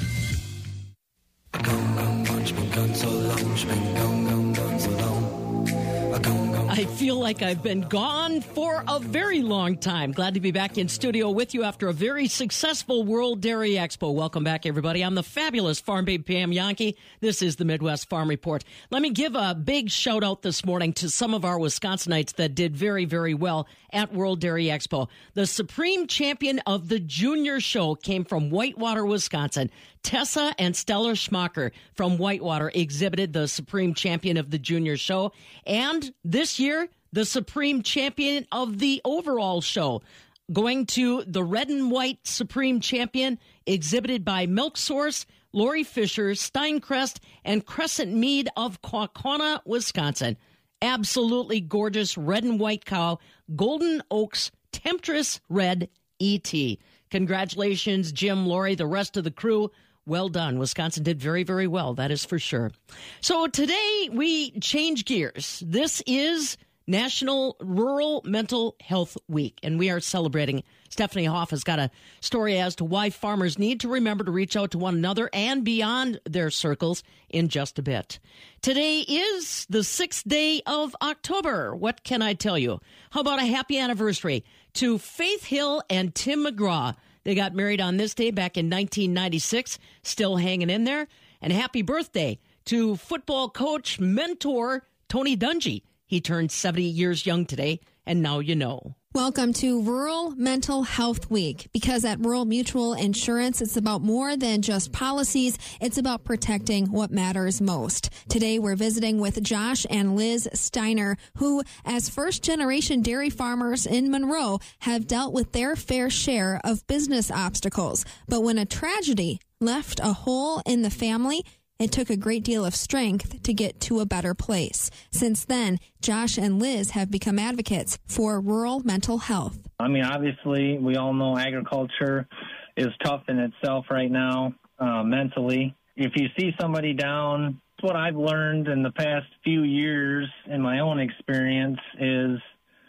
I feel like I've been gone for a very long time. Glad to be back in studio with you after a very successful World Dairy Expo. Welcome back, everybody. I'm the fabulous Farm Babe Pam Yankee. This is the Midwest Farm Report. Let me give a big shout out this morning to some of our Wisconsinites that did very, very well at World Dairy Expo. The supreme champion of the junior show came from Whitewater, Wisconsin. Tessa and Stella Schmacher from Whitewater exhibited the supreme champion of the junior show. And this year, the supreme champion of the overall show, going to the red and white supreme champion, exhibited by Milk Source, Lori Fisher, Steincrest, and Crescent Mead of Quaquana, Wisconsin. Absolutely gorgeous red and white cow, Golden Oaks Temptress Red E T. Congratulations, Jim, Lori, the rest of the crew. Well done. Wisconsin did very, very well. That is for sure. So today we change gears. This is National Rural Mental Health Week, and we are celebrating. Stephanie Hoff has got a story as to why farmers need to remember to reach out to one another and beyond their circles in just a bit. Today is the sixth day of October. What can I tell you? How about a happy anniversary to Faith Hill and Tim McGraw? They got married on this day back in nineteen ninety-six, still hanging in there. And happy birthday to football coach, mentor, Tony Dungy. He turned seventy years young today, and now you know. Welcome to Rural Mental Health Week, because at Rural Mutual Insurance, it's about more than just policies. It's about protecting what matters most. Today, we're visiting with Josh and Liz Steiner, who, as first-generation dairy farmers in Monroe, have dealt with their fair share of business obstacles. But when a tragedy left a hole in the family, it took a great deal of strength to get to a better place. Since then, Josh and Liz have become advocates for rural mental health. I mean, obviously, we all know agriculture is tough in itself right now, uh, mentally. If you see somebody down, what I've learned in the past few years in my own experience is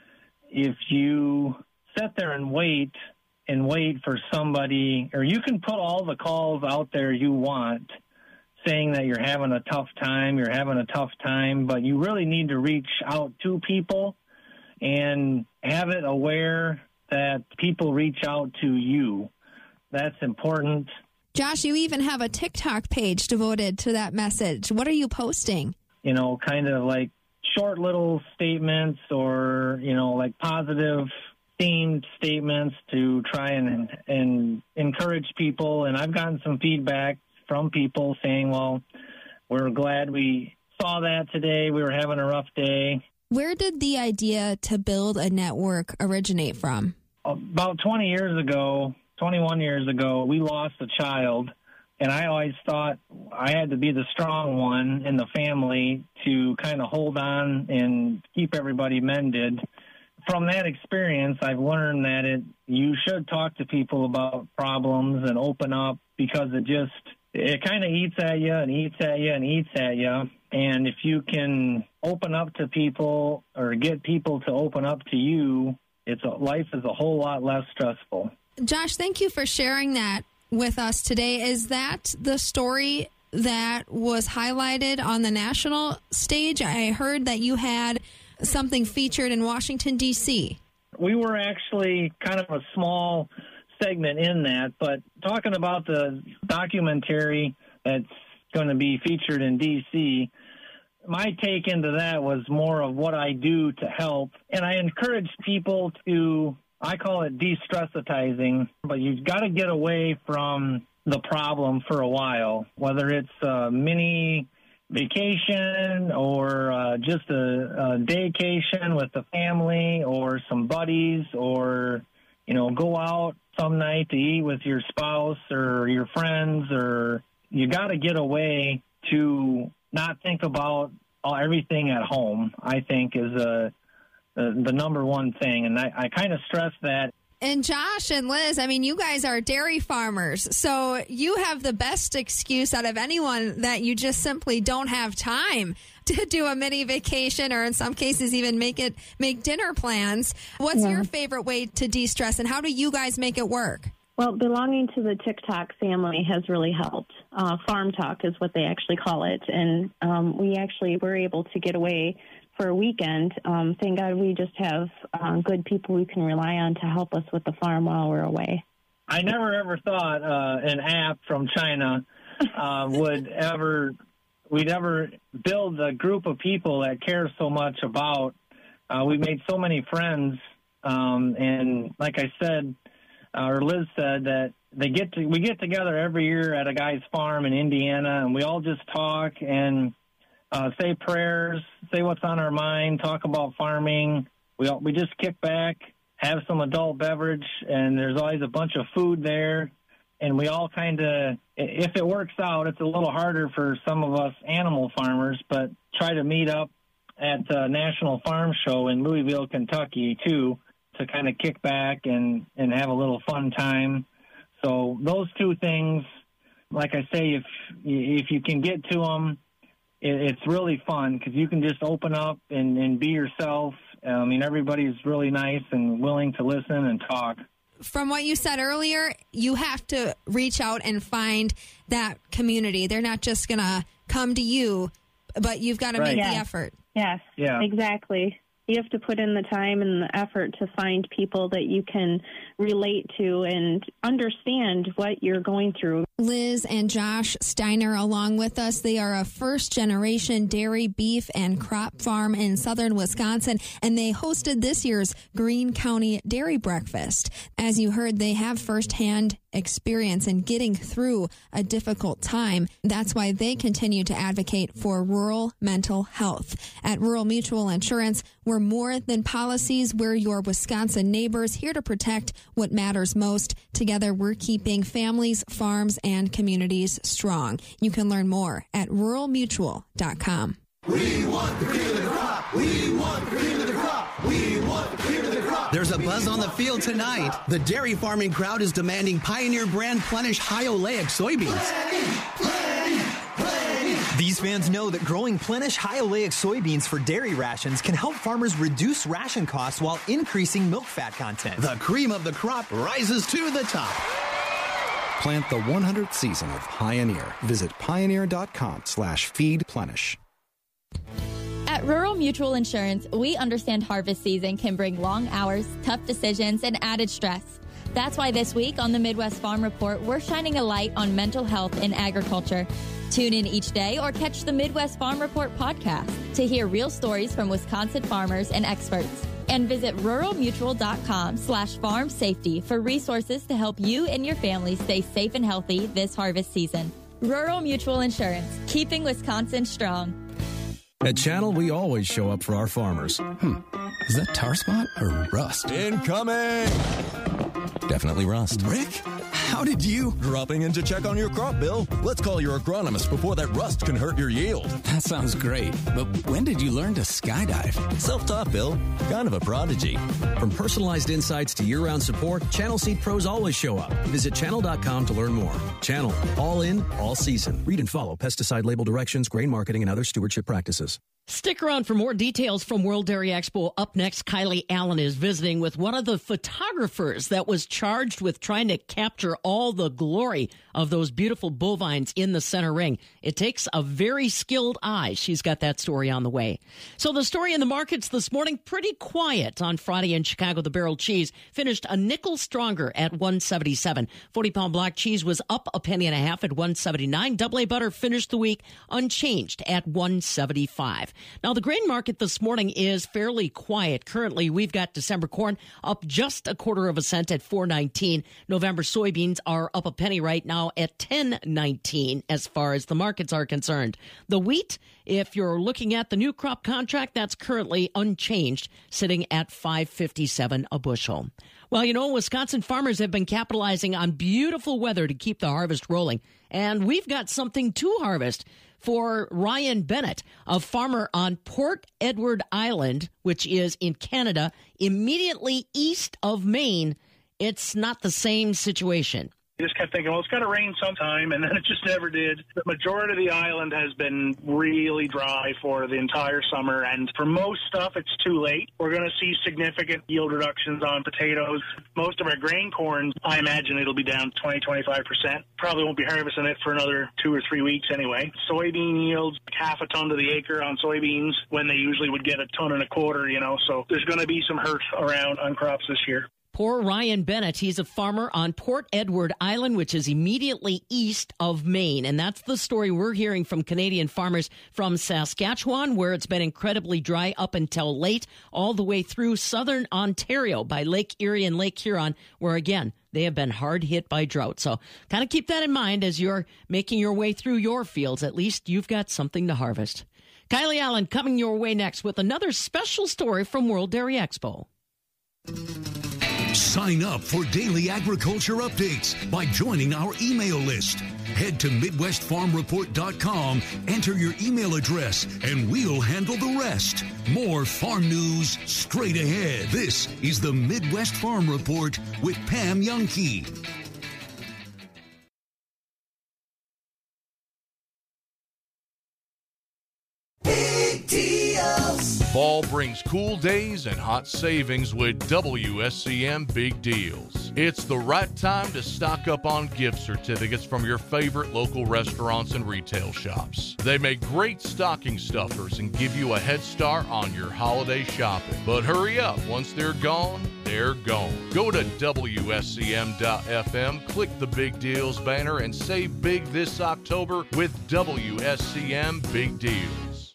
if you sit there and wait and wait for somebody, or you can put all the calls out there you want, saying that you're having a tough time, you're having a tough time, but you really need to reach out to people and have it aware that people reach out to you. That's important. Josh, you even have a TikTok page devoted to that message. What are you posting? You know, kind of like short little statements, or, you know, like positive themed statements to try and, and encourage people. And I've gotten some feedback from people saying, well, we're glad we saw that today. We were having a rough day. Where did the idea to build a network originate from? About twenty years ago, twenty-one years ago, we lost a child, and I always thought I had to be the strong one in the family to kind of hold on and keep everybody mended. From that experience, I've learned that it you should talk to people about problems and open up, because it just it kind of eats at you and eats at you and eats at you. And if you can open up to people, or get people to open up to you, it's a, life is a whole lot less stressful. Josh, thank you for sharing that with us today. Is that the story that was highlighted on the national stage? I heard that you had something featured in Washington, D C. We were actually kind of a small segment in that, but talking about the documentary that's going to be featured in D C, my take into that was more of what I do to help. And I encourage people to, I call it de-stressitizing, but you've got to get away from the problem for a while, whether it's a mini vacation or uh, just a, a daycation with the family or some buddies, or, you know, go out some night to eat with your spouse or your friends, or you got to get away to not think about all, everything at home, I think is a, a, the number one thing. And I, I kind of stress that. And Josh and Liz, I mean, you guys are dairy farmers, so you have the best excuse out of anyone that you just simply don't have time to do a mini vacation, or in some cases even make it make dinner plans. What's yeah. your favorite way to de-stress, and how do you guys make it work? Well, belonging to the TikTok family has really helped. Uh, Farm Talk is what they actually call it, and um, we actually were able to get away for a weekend. Um, thank God we just have uh, good people we can rely on to help us with the farm while we're away. I never ever thought uh, an app from China uh, would ever, we'd ever build a group of people that care so much about. Uh, we made so many friends, um, and like I said, uh, or Liz said, that they get to, we get together every year at a guy's farm in Indiana, and we all just talk and Uh, say prayers, say what's on our mind, talk about farming. We all, we just kick back, have some adult beverage, and there's always a bunch of food there. And we all kind of, if it works out, it's a little harder for some of us animal farmers, but try to meet up at the National Farm Show in Louisville, Kentucky, too, to kind of kick back and, and have a little fun time. So those two things, like I say, if if you can get to them, it's really fun because you can just open up and, and be yourself. I mean, everybody's really nice and willing to listen and talk. From what you said earlier, you have to reach out and find that community. They're not just going to come to you, but you've got to right. make yes. the effort. Yes, yeah. exactly. You have to put in the time and the effort to find people that you can relate to and understand what you're going through. Liz and Josh Steiner along with us. They are a first-generation dairy, beef, and crop farm in southern Wisconsin, and they hosted this year's Greene County Dairy Breakfast. As you heard, they have firsthand experience in getting through a difficult time. That's why they continue to advocate for rural mental health. At Rural Mutual Insurance, we're more than policies. We're your Wisconsin neighbors, here to protect what matters most. Together, we're keeping families, farms, and communities strong. You can learn more at rural mutual dot com. We want the cream of the crop. We want the cream of the crop. We want the cream of the crop. There's a buzz on the field tonight. The dairy farming crowd is demanding Pioneer brand Plenish high oleic soybeans. Plenty, plenty, plenty. These fans know that growing Plenish high oleic soybeans for dairy rations can help farmers reduce ration costs while increasing milk fat content. The cream of the crop rises to the top. Plant the one hundredth season of Pioneer. Visit pioneer.com slash feed Plenish. At Rural Mutual Insurance, we understand harvest season can bring long hours, tough decisions, and added stress. That's why this week on the Midwest Farm Report, we're shining a light on mental health in agriculture. Tune in each day or catch the Midwest Farm Report podcast to hear real stories from Wisconsin farmers and experts. And visit rural mutual dot com slash farm safety for resources to help you and your family stay safe and healthy this harvest season. Rural Mutual Insurance, keeping Wisconsin strong. At Channel, we always show up for our farmers. Hmm. Is that tar spot or rust? Incoming! Definitely rust. Rick, how did you? Dropping in to check on your crop, Bill. Let's call your agronomist before that rust can hurt your yield. That sounds great, but when did you learn to skydive? Self-taught, Bill. Kind of a prodigy. From personalized insights to year-round support, Channel Seed pros always show up. Visit channel dot com to learn more. Channel. All in, all season. Read and follow pesticide label directions, grain marketing, and other stewardship practices. Stick around for more details from World Dairy Expo. Up next, Kylie Allen is visiting with one of the photographers that was charged with trying to capture all the glory of those beautiful bovines in the center ring. It takes a very skilled eye. She's got that story on the way. So the story in the markets this morning, pretty quiet on Friday in Chicago. The barrel cheese finished a nickel stronger at one seventy-seven. forty-pound block cheese was up a penny and a half at one seventy-nine. Double A butter finished the week unchanged at one seventy-five. Now, the grain market this morning is fairly quiet. Currently, we've got December corn up just a quarter of a cent at four nineteen. November soybeans are up a penny right now at ten nineteen as far as the markets are concerned. The wheat, if you're looking at the new crop contract, that's currently unchanged, sitting at five fifty-seven a bushel. Well, you know, Wisconsin farmers have been capitalizing on beautiful weather to keep the harvest rolling, and we've got something to harvest for Ryan Bennett, a farmer on Port Edward Island, which is in Canada, immediately east of Maine. It's not the same situation. You just kept thinking, well, it's got to rain sometime, and then it just never did. The majority of the island has been really dry for the entire summer, and for most stuff, it's too late. We're going to see significant yield reductions on potatoes. Most of our grain corn, I imagine it'll be down twenty, twenty-five percent. Probably won't be harvesting it for another two or three weeks anyway. Soybean yields, half a ton to the acre on soybeans when they usually would get a ton and a quarter, you know, so there's going to be some hurt around on crops this year. Poor Ryan Bennett. He's a farmer on Port Edward Island, which is immediately east of Maine. And that's the story we're hearing from Canadian farmers from Saskatchewan, where it's been incredibly dry up until late, all the way through southern Ontario by Lake Erie and Lake Huron, where, again, they have been hard hit by drought. So kind of keep that in mind as you're making your way through your fields. At least you've got something to harvest. Kylie Allen coming your way next with another special story from World Dairy Expo. Sign up for daily agriculture updates by joining our email list. Head to Midwest Farm Report dot com, enter your email address, and we'll handle the rest. More farm news straight ahead. This is the Midwest Farm Report with Pam Youngkey. Big deals. Fall brings cool days and hot savings with W S C M Big Deals. It's the right time to stock up on gift certificates from your favorite local restaurants and retail shops. They make great stocking stuffers and give you a head start on your holiday shopping. But hurry up, once they're gone, they're gone. Go to W S C M dot F M, click the Big Deals banner, and save big this October with W S C M Big Deals.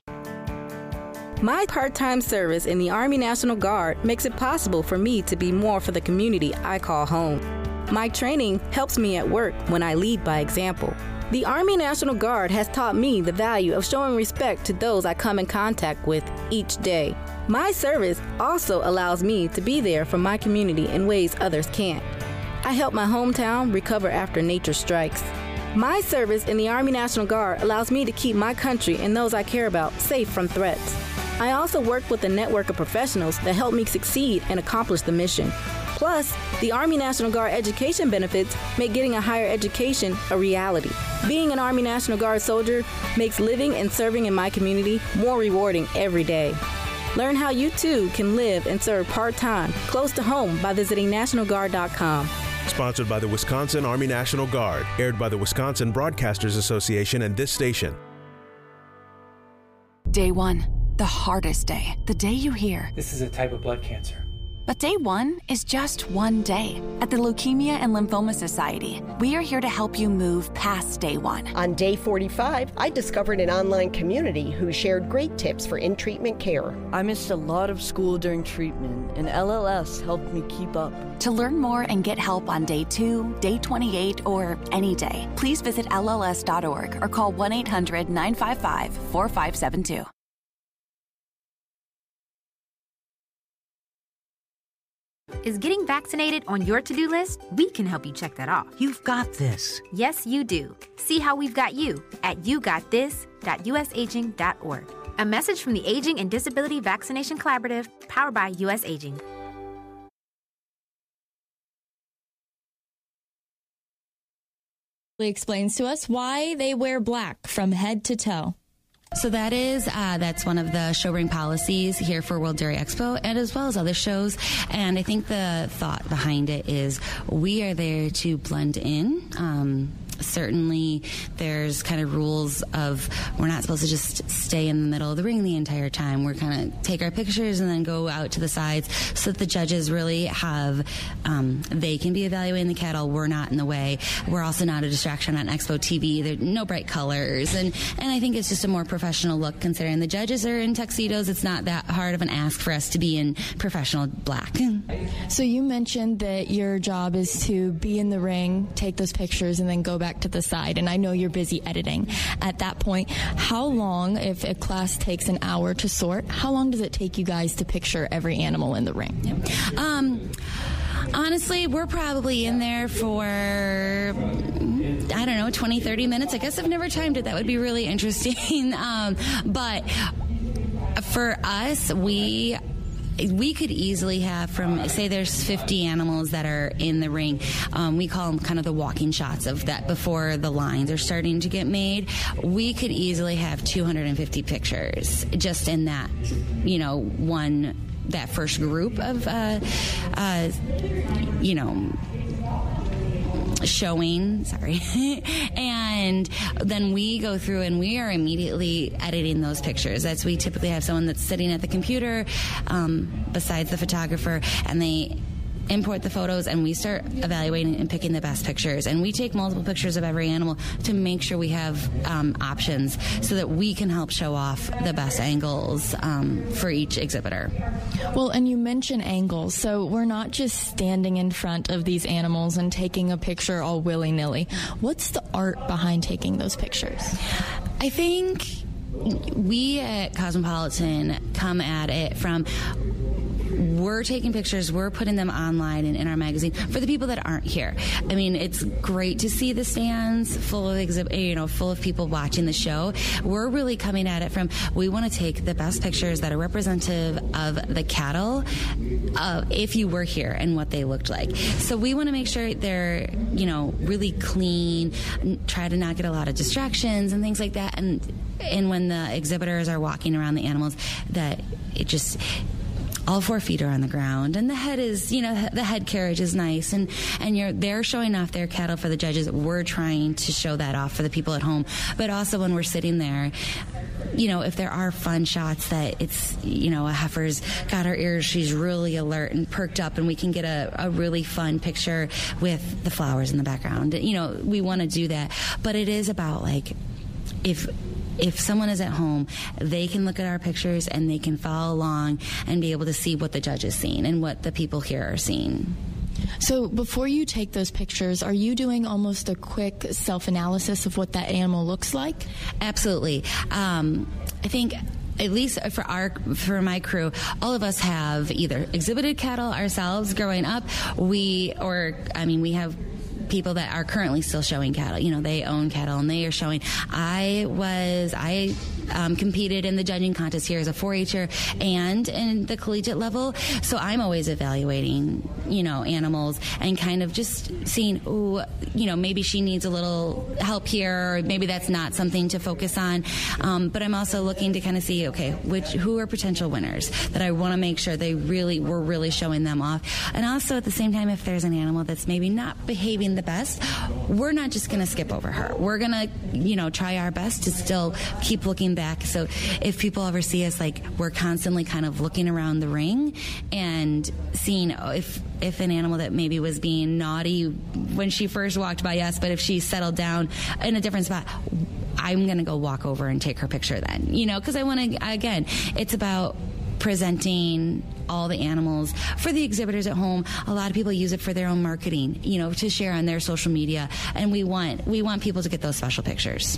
My part-time service in the Army National Guard makes it possible for me to be more for the community I call home. My training helps me at work when I lead by example. The Army National Guard has taught me the value of showing respect to those I come in contact with each day. My service also allows me to be there for my community in ways others can't. I help my hometown recover after nature strikes. My service in the Army National Guard allows me to keep my country and those I care about safe from threats. I also work with a network of professionals that help me succeed and accomplish the mission. Plus, the Army National Guard education benefits make getting a higher education a reality. Being an Army National Guard soldier makes living and serving in my community more rewarding every day. Learn how you too can live and serve part-time, close to home by visiting National Guard dot com. Sponsored by the Wisconsin Army National Guard. Aired by the Wisconsin Broadcasters Association and this station. Day one. The hardest day. The day you hear, this is a type of blood cancer. But day one is just one day. At the Leukemia and Lymphoma Society, we are here to help you move past day one. On day forty-five, I discovered an online community who shared great tips for in-treatment care. I missed a lot of school during treatment, and L L S helped me keep up. To learn more and get help on day two, day twenty-eight, or any day, please visit L L S dot org or call one eight hundred nine five five four five seven two. Is getting vaccinated on your to-do list? We can help you check that off. You've got this. Yes, you do. See how we've got you at you got this dot U S aging dot org. A message from the Aging and Disability Vaccination Collaborative, powered by U S Aging. Explains to us why they wear black from head to toe. So that is, uh, that's one of the show ring policies here for World Dairy Expo, and as well as other shows. And I think the thought behind it is we are there to blend in. Um, Certainly, there's kind of rules of we're not supposed to just stay in the middle of the ring the entire time. We're kind of take our pictures and then go out to the sides so that the judges really have, um, they can be evaluating the cattle. We're not in the way. We're also not a distraction on Expo T V. There are no bright colors. And, and I think it's just a more professional look considering the judges are in tuxedos. It's not that hard of an ask for us to be in professional black. So you mentioned that your job is to be in the ring, take those pictures, and then go back to the side, and I know you're busy editing. At that point, how long, if a class takes an hour to sort, how long does it take you guys to picture every animal in the ring? Yep. Um, honestly, we're probably in there for, I don't know, twenty, thirty minutes. I guess I've never timed it. That would be really interesting. um, but for us, we... We could easily have from, say there's fifty animals that are in the ring. Um, we call them kind of the walking shots of that before the lines are starting to get made. We could easily have two hundred fifty pictures just in that, you know, one, that first group of, uh, uh, you know, showing, sorry, and then we go through and we are immediately editing those pictures. That's, we typically have someone that's sitting at the computer um, besides the photographer, and they import the photos, and we start evaluating and picking the best pictures. And we take multiple pictures of every animal to make sure we have um, options so that we can help show off the best angles um, for each exhibitor. Well, and you mentioned angles, so we're not just standing in front of these animals and taking a picture all willy-nilly. What's the art behind taking those pictures? I think we at Cosmopolitan come at it from, we're taking pictures, we're putting them online and in our magazine for the people that aren't here. I mean, it's great to see the stands full of exhibit, you know, full of people watching the show. We're really coming at it from, we want to take the best pictures that are representative of the cattle, uh, if you were here, and what they looked like. So we want to make sure they're, you know, really clean, try to not get a lot of distractions and things like that. And and when the exhibitors are walking around the animals, that it just, all four feet are on the ground, and the head is, you know, the head carriage is nice, and, and you're, they're showing off their cattle for the judges. We're trying to show that off for the people at home. But also when we're sitting there, you know, if there are fun shots that it's, you know, a heifer's got her ears, she's really alert and perked up, and we can get a, a really fun picture with the flowers in the background. You know, we want to do that. But it is about, like, if... If someone is at home, they can look at our pictures and they can follow along and be able to see what the judge is seeing and what the people here are seeing. So before you take those pictures, are you doing almost a quick self-analysis of what that animal looks like? Absolutely. Um, I think... At least for our, for my crew, all of us have either exhibited cattle ourselves growing up. We, or I mean, we have people that are currently still showing cattle. You know, they own cattle and they are showing. I was, I um, competed in the judging contest here as a four-H'er and in the collegiate level. So I'm always evaluating, you know, animals and kind of just seeing, oh, you know, maybe she needs a little help here, or maybe that's not something to focus on. Um, but I'm also looking to kind of see, okay, which who are potential winners that I want to make sure they really, we're really showing them off. And also at the same time, if there's an animal that's maybe not behaving the best, we're not just going to skip over her. We're going to, you know, try our best to still keep looking back. So if people ever see us, like, we're constantly kind of looking around the ring and seeing if if an animal that maybe was being naughty when she first walked by us, but if she settled down in a different spot, I'm going to go walk over and take her picture then, you know, because I want to, again, it's about presenting all the animals for the exhibitors at home. A lot of people use it for their own marketing, you know, to share on their social media, and we want we want people to get those special pictures.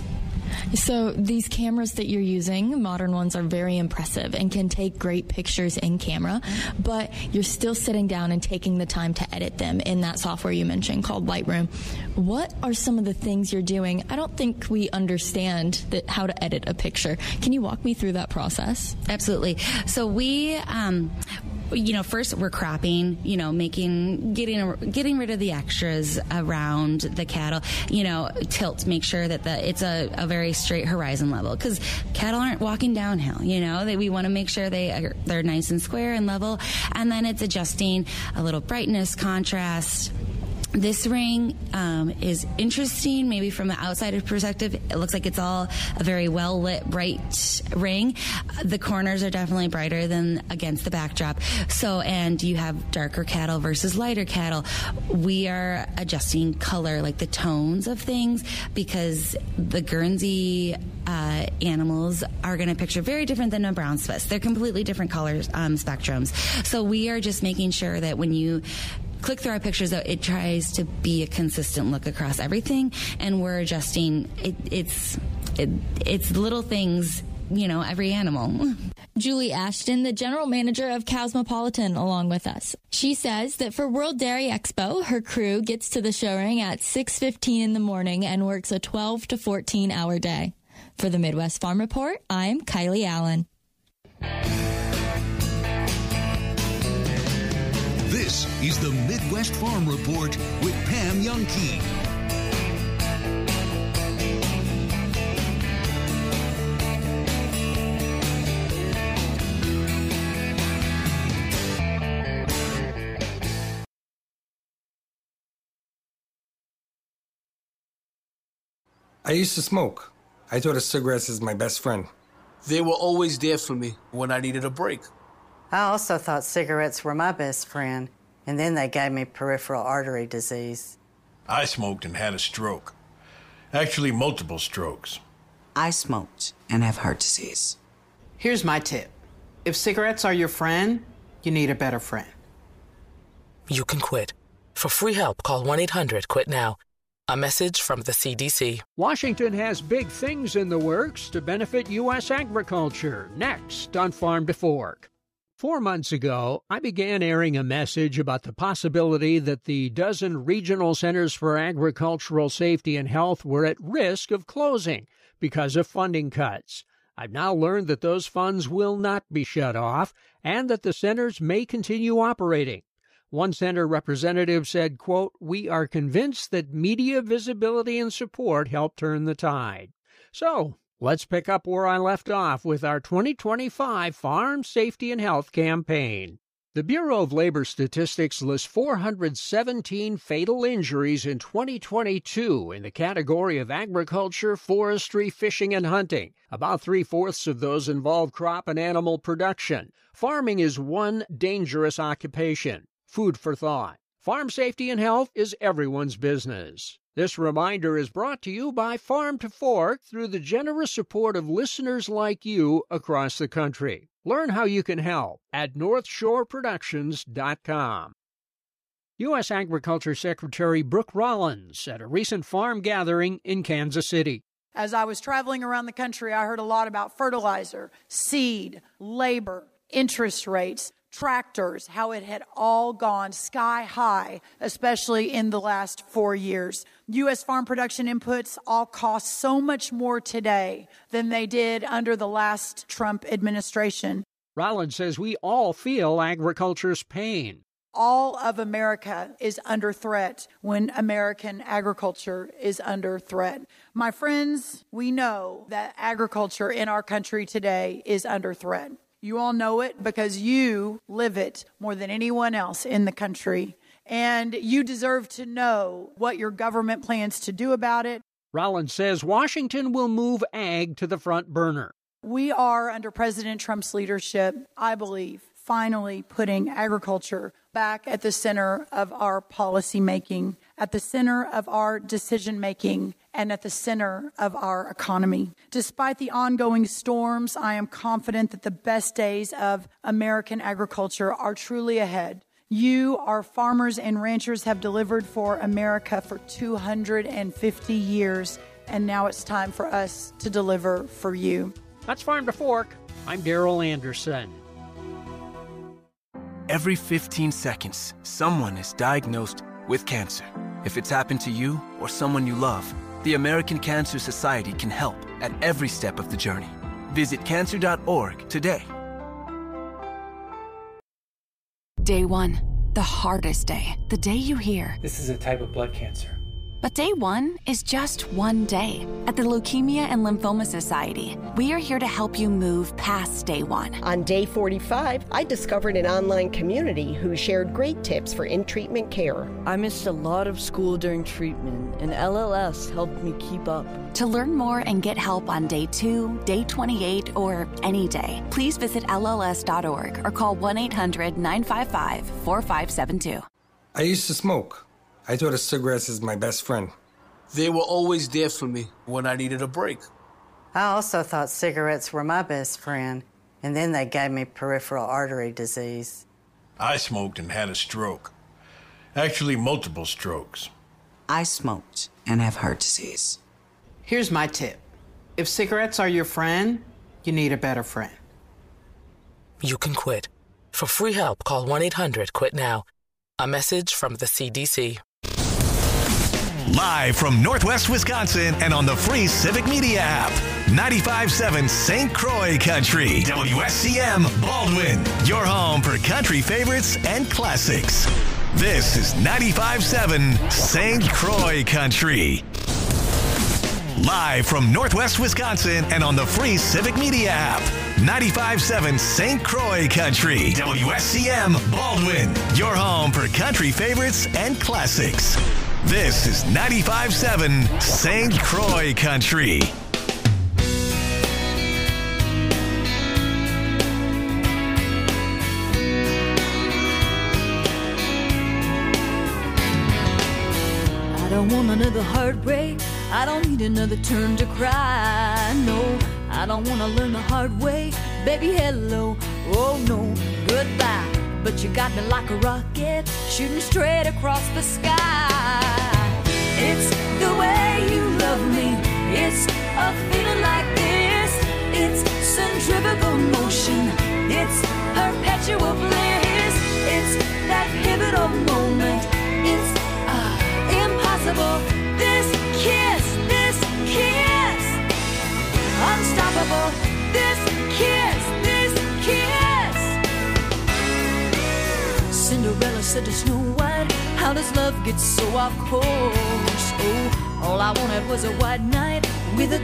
So these cameras that you're using, modern ones, are very impressive and can take great pictures in camera, but you're still sitting down and taking the time to edit them in that software you mentioned called Lightroom. What are some of the things you're doing? I don't think we understand that how to edit a picture. Can you walk me through that process? Absolutely. So we... Um, you know, first we're cropping, you know, making, getting, getting rid of the extras around the cattle, you know, tilt, make sure that the, it's a, a very straight horizon level, because cattle aren't walking downhill, you know, they, we want to make sure they are, they're nice and square and level. And then it's adjusting a little brightness, contrast. This ring um, is interesting, maybe from the outside perspective. It looks like it's all a very well-lit, bright ring. The corners are definitely brighter than against the backdrop. So, and you have darker cattle versus lighter cattle. We are adjusting color, like the tones of things, because the Guernsey uh, animals are going to picture very different than a brown Swiss. They're completely different colors um, spectrums. So we are just making sure that when you click through our pictures, though, it tries to be a consistent look across everything, and we're adjusting. It, it's it, it's little things, you know, every animal. Julie Ashton, the general manager of Cosmopolitan, along with us. She says that for World Dairy Expo, her crew gets to the show ring at six fifteen in the morning and works a twelve to fourteen hour day. For the Midwest Farm Report, I'm Kylie Allen. This is the Midwest Farm Report with Pam Youngkey. I used to smoke. I thought of cigarettes as my best friend. They were always there for me when I needed a break. I also thought cigarettes were my best friend, and then they gave me peripheral artery disease. I smoked and had a stroke. Actually, multiple strokes. I smoked and have heart disease. Here's my tip. If cigarettes are your friend, you need a better friend. You can quit. For free help, call one eight hundred quit now. A message from the C D C. Washington has big things in the works to benefit U S agriculture. Next on Farm to Fork. Four months ago, I began airing a message about the possibility that the dozen regional centers for agricultural safety and health were at risk of closing because of funding cuts. I've now learned that those funds will not be shut off and that the centers may continue operating. One center representative said, quote, "We are convinced that media visibility and support help turn the tide." So, let's pick up where I left off with our twenty twenty-five Farm Safety and Health campaign. The Bureau of Labor Statistics lists four hundred seventeen fatal injuries in twenty twenty-two in the category of agriculture, forestry, fishing, and hunting. About three-fourths of those involve crop and animal production. Farming is one dangerous occupation. Food for thought. Farm safety and health is everyone's business. This reminder is brought to you by Farm to Fork through the generous support of listeners like you across the country. Learn how you can help at north shore productions dot com. U S Agriculture Secretary Brooke Rollins at a recent farm gathering in Kansas City. As I was traveling around the country, I heard a lot about fertilizer, seed, labor, interest rates, tractors, how it had all gone sky high, especially in the last four years. U S farm production inputs all cost so much more today than they did under the last Trump administration. Rollins says we all feel agriculture's pain. All of America is under threat when American agriculture is under threat. My friends, we know that agriculture in our country today is under threat. You all know it because you live it more than anyone else in the country. And you deserve to know what your government plans to do about it. Rollins says Washington will move ag to the front burner. We are, under President Trump's leadership, I believe, finally putting agriculture back at the center of our policy making, at the center of our decision making, and at the center of our economy. Despite the ongoing storms, I am confident that the best days of American agriculture are truly ahead. You, our farmers and ranchers, have delivered for America for two hundred fifty years, and now it's time for us to deliver for you. That's Farm to Fork. I'm Daryl Anderson. Every fifteen seconds, someone is diagnosed with cancer. If it's happened to you or someone you love, the American Cancer Society can help at every step of the journey. Visit cancer dot org today. Day one, the hardest day, the day you hear. This is a type of blood cancer. But day one is just one day. At the Leukemia and Lymphoma Society, we are here to help you move past day one. On day forty-five, I discovered an online community who shared great tips for in-treatment care. I missed a lot of school during treatment, and L L S helped me keep up. To learn more and get help on day two, day twenty-eight, or any day, please visit L L S dot org or call one eight hundred nine five five four five seven two. I used to smoke. I thought of cigarettes as my best friend. They were always there for me when I needed a break. I also thought cigarettes were my best friend, and then they gave me peripheral artery disease. I smoked and had a stroke. Actually, multiple strokes. I smoked and have heart disease. Here's my tip. If cigarettes are your friend, you need a better friend. You can quit. For free help, call one eight hundred quit now. A message from the C D C. Live from Northwest Wisconsin and on the free Civic Media app. ninety-five point seven Saint Croix Country. W S C M Baldwin. Your home for country favorites and classics. This is ninety-five point seven Saint Croix Country. Live from Northwest Wisconsin and on the free Civic Media app. ninety-five point seven Saint Croix Country. W S C M Baldwin. Your home for country favorites and classics. This is ninety-five point seven Saint Croix Country. I don't want another heartbreak. I don't need another turn to cry. No, I don't want to learn the hard way. Baby, hello. Oh, no, goodbye. But you got me like a rocket, shooting straight across the sky. It's the way you love me. It's a feeling like this. It's centrifugal motion. It's perpetual bliss. It's that pivotal moment. It's uh, impossible. This kiss, this kiss, unstoppable. This kiss, this kiss. Cinderella said to Snow White, how does love get so off course? Oh, all I wanted was a white knight with a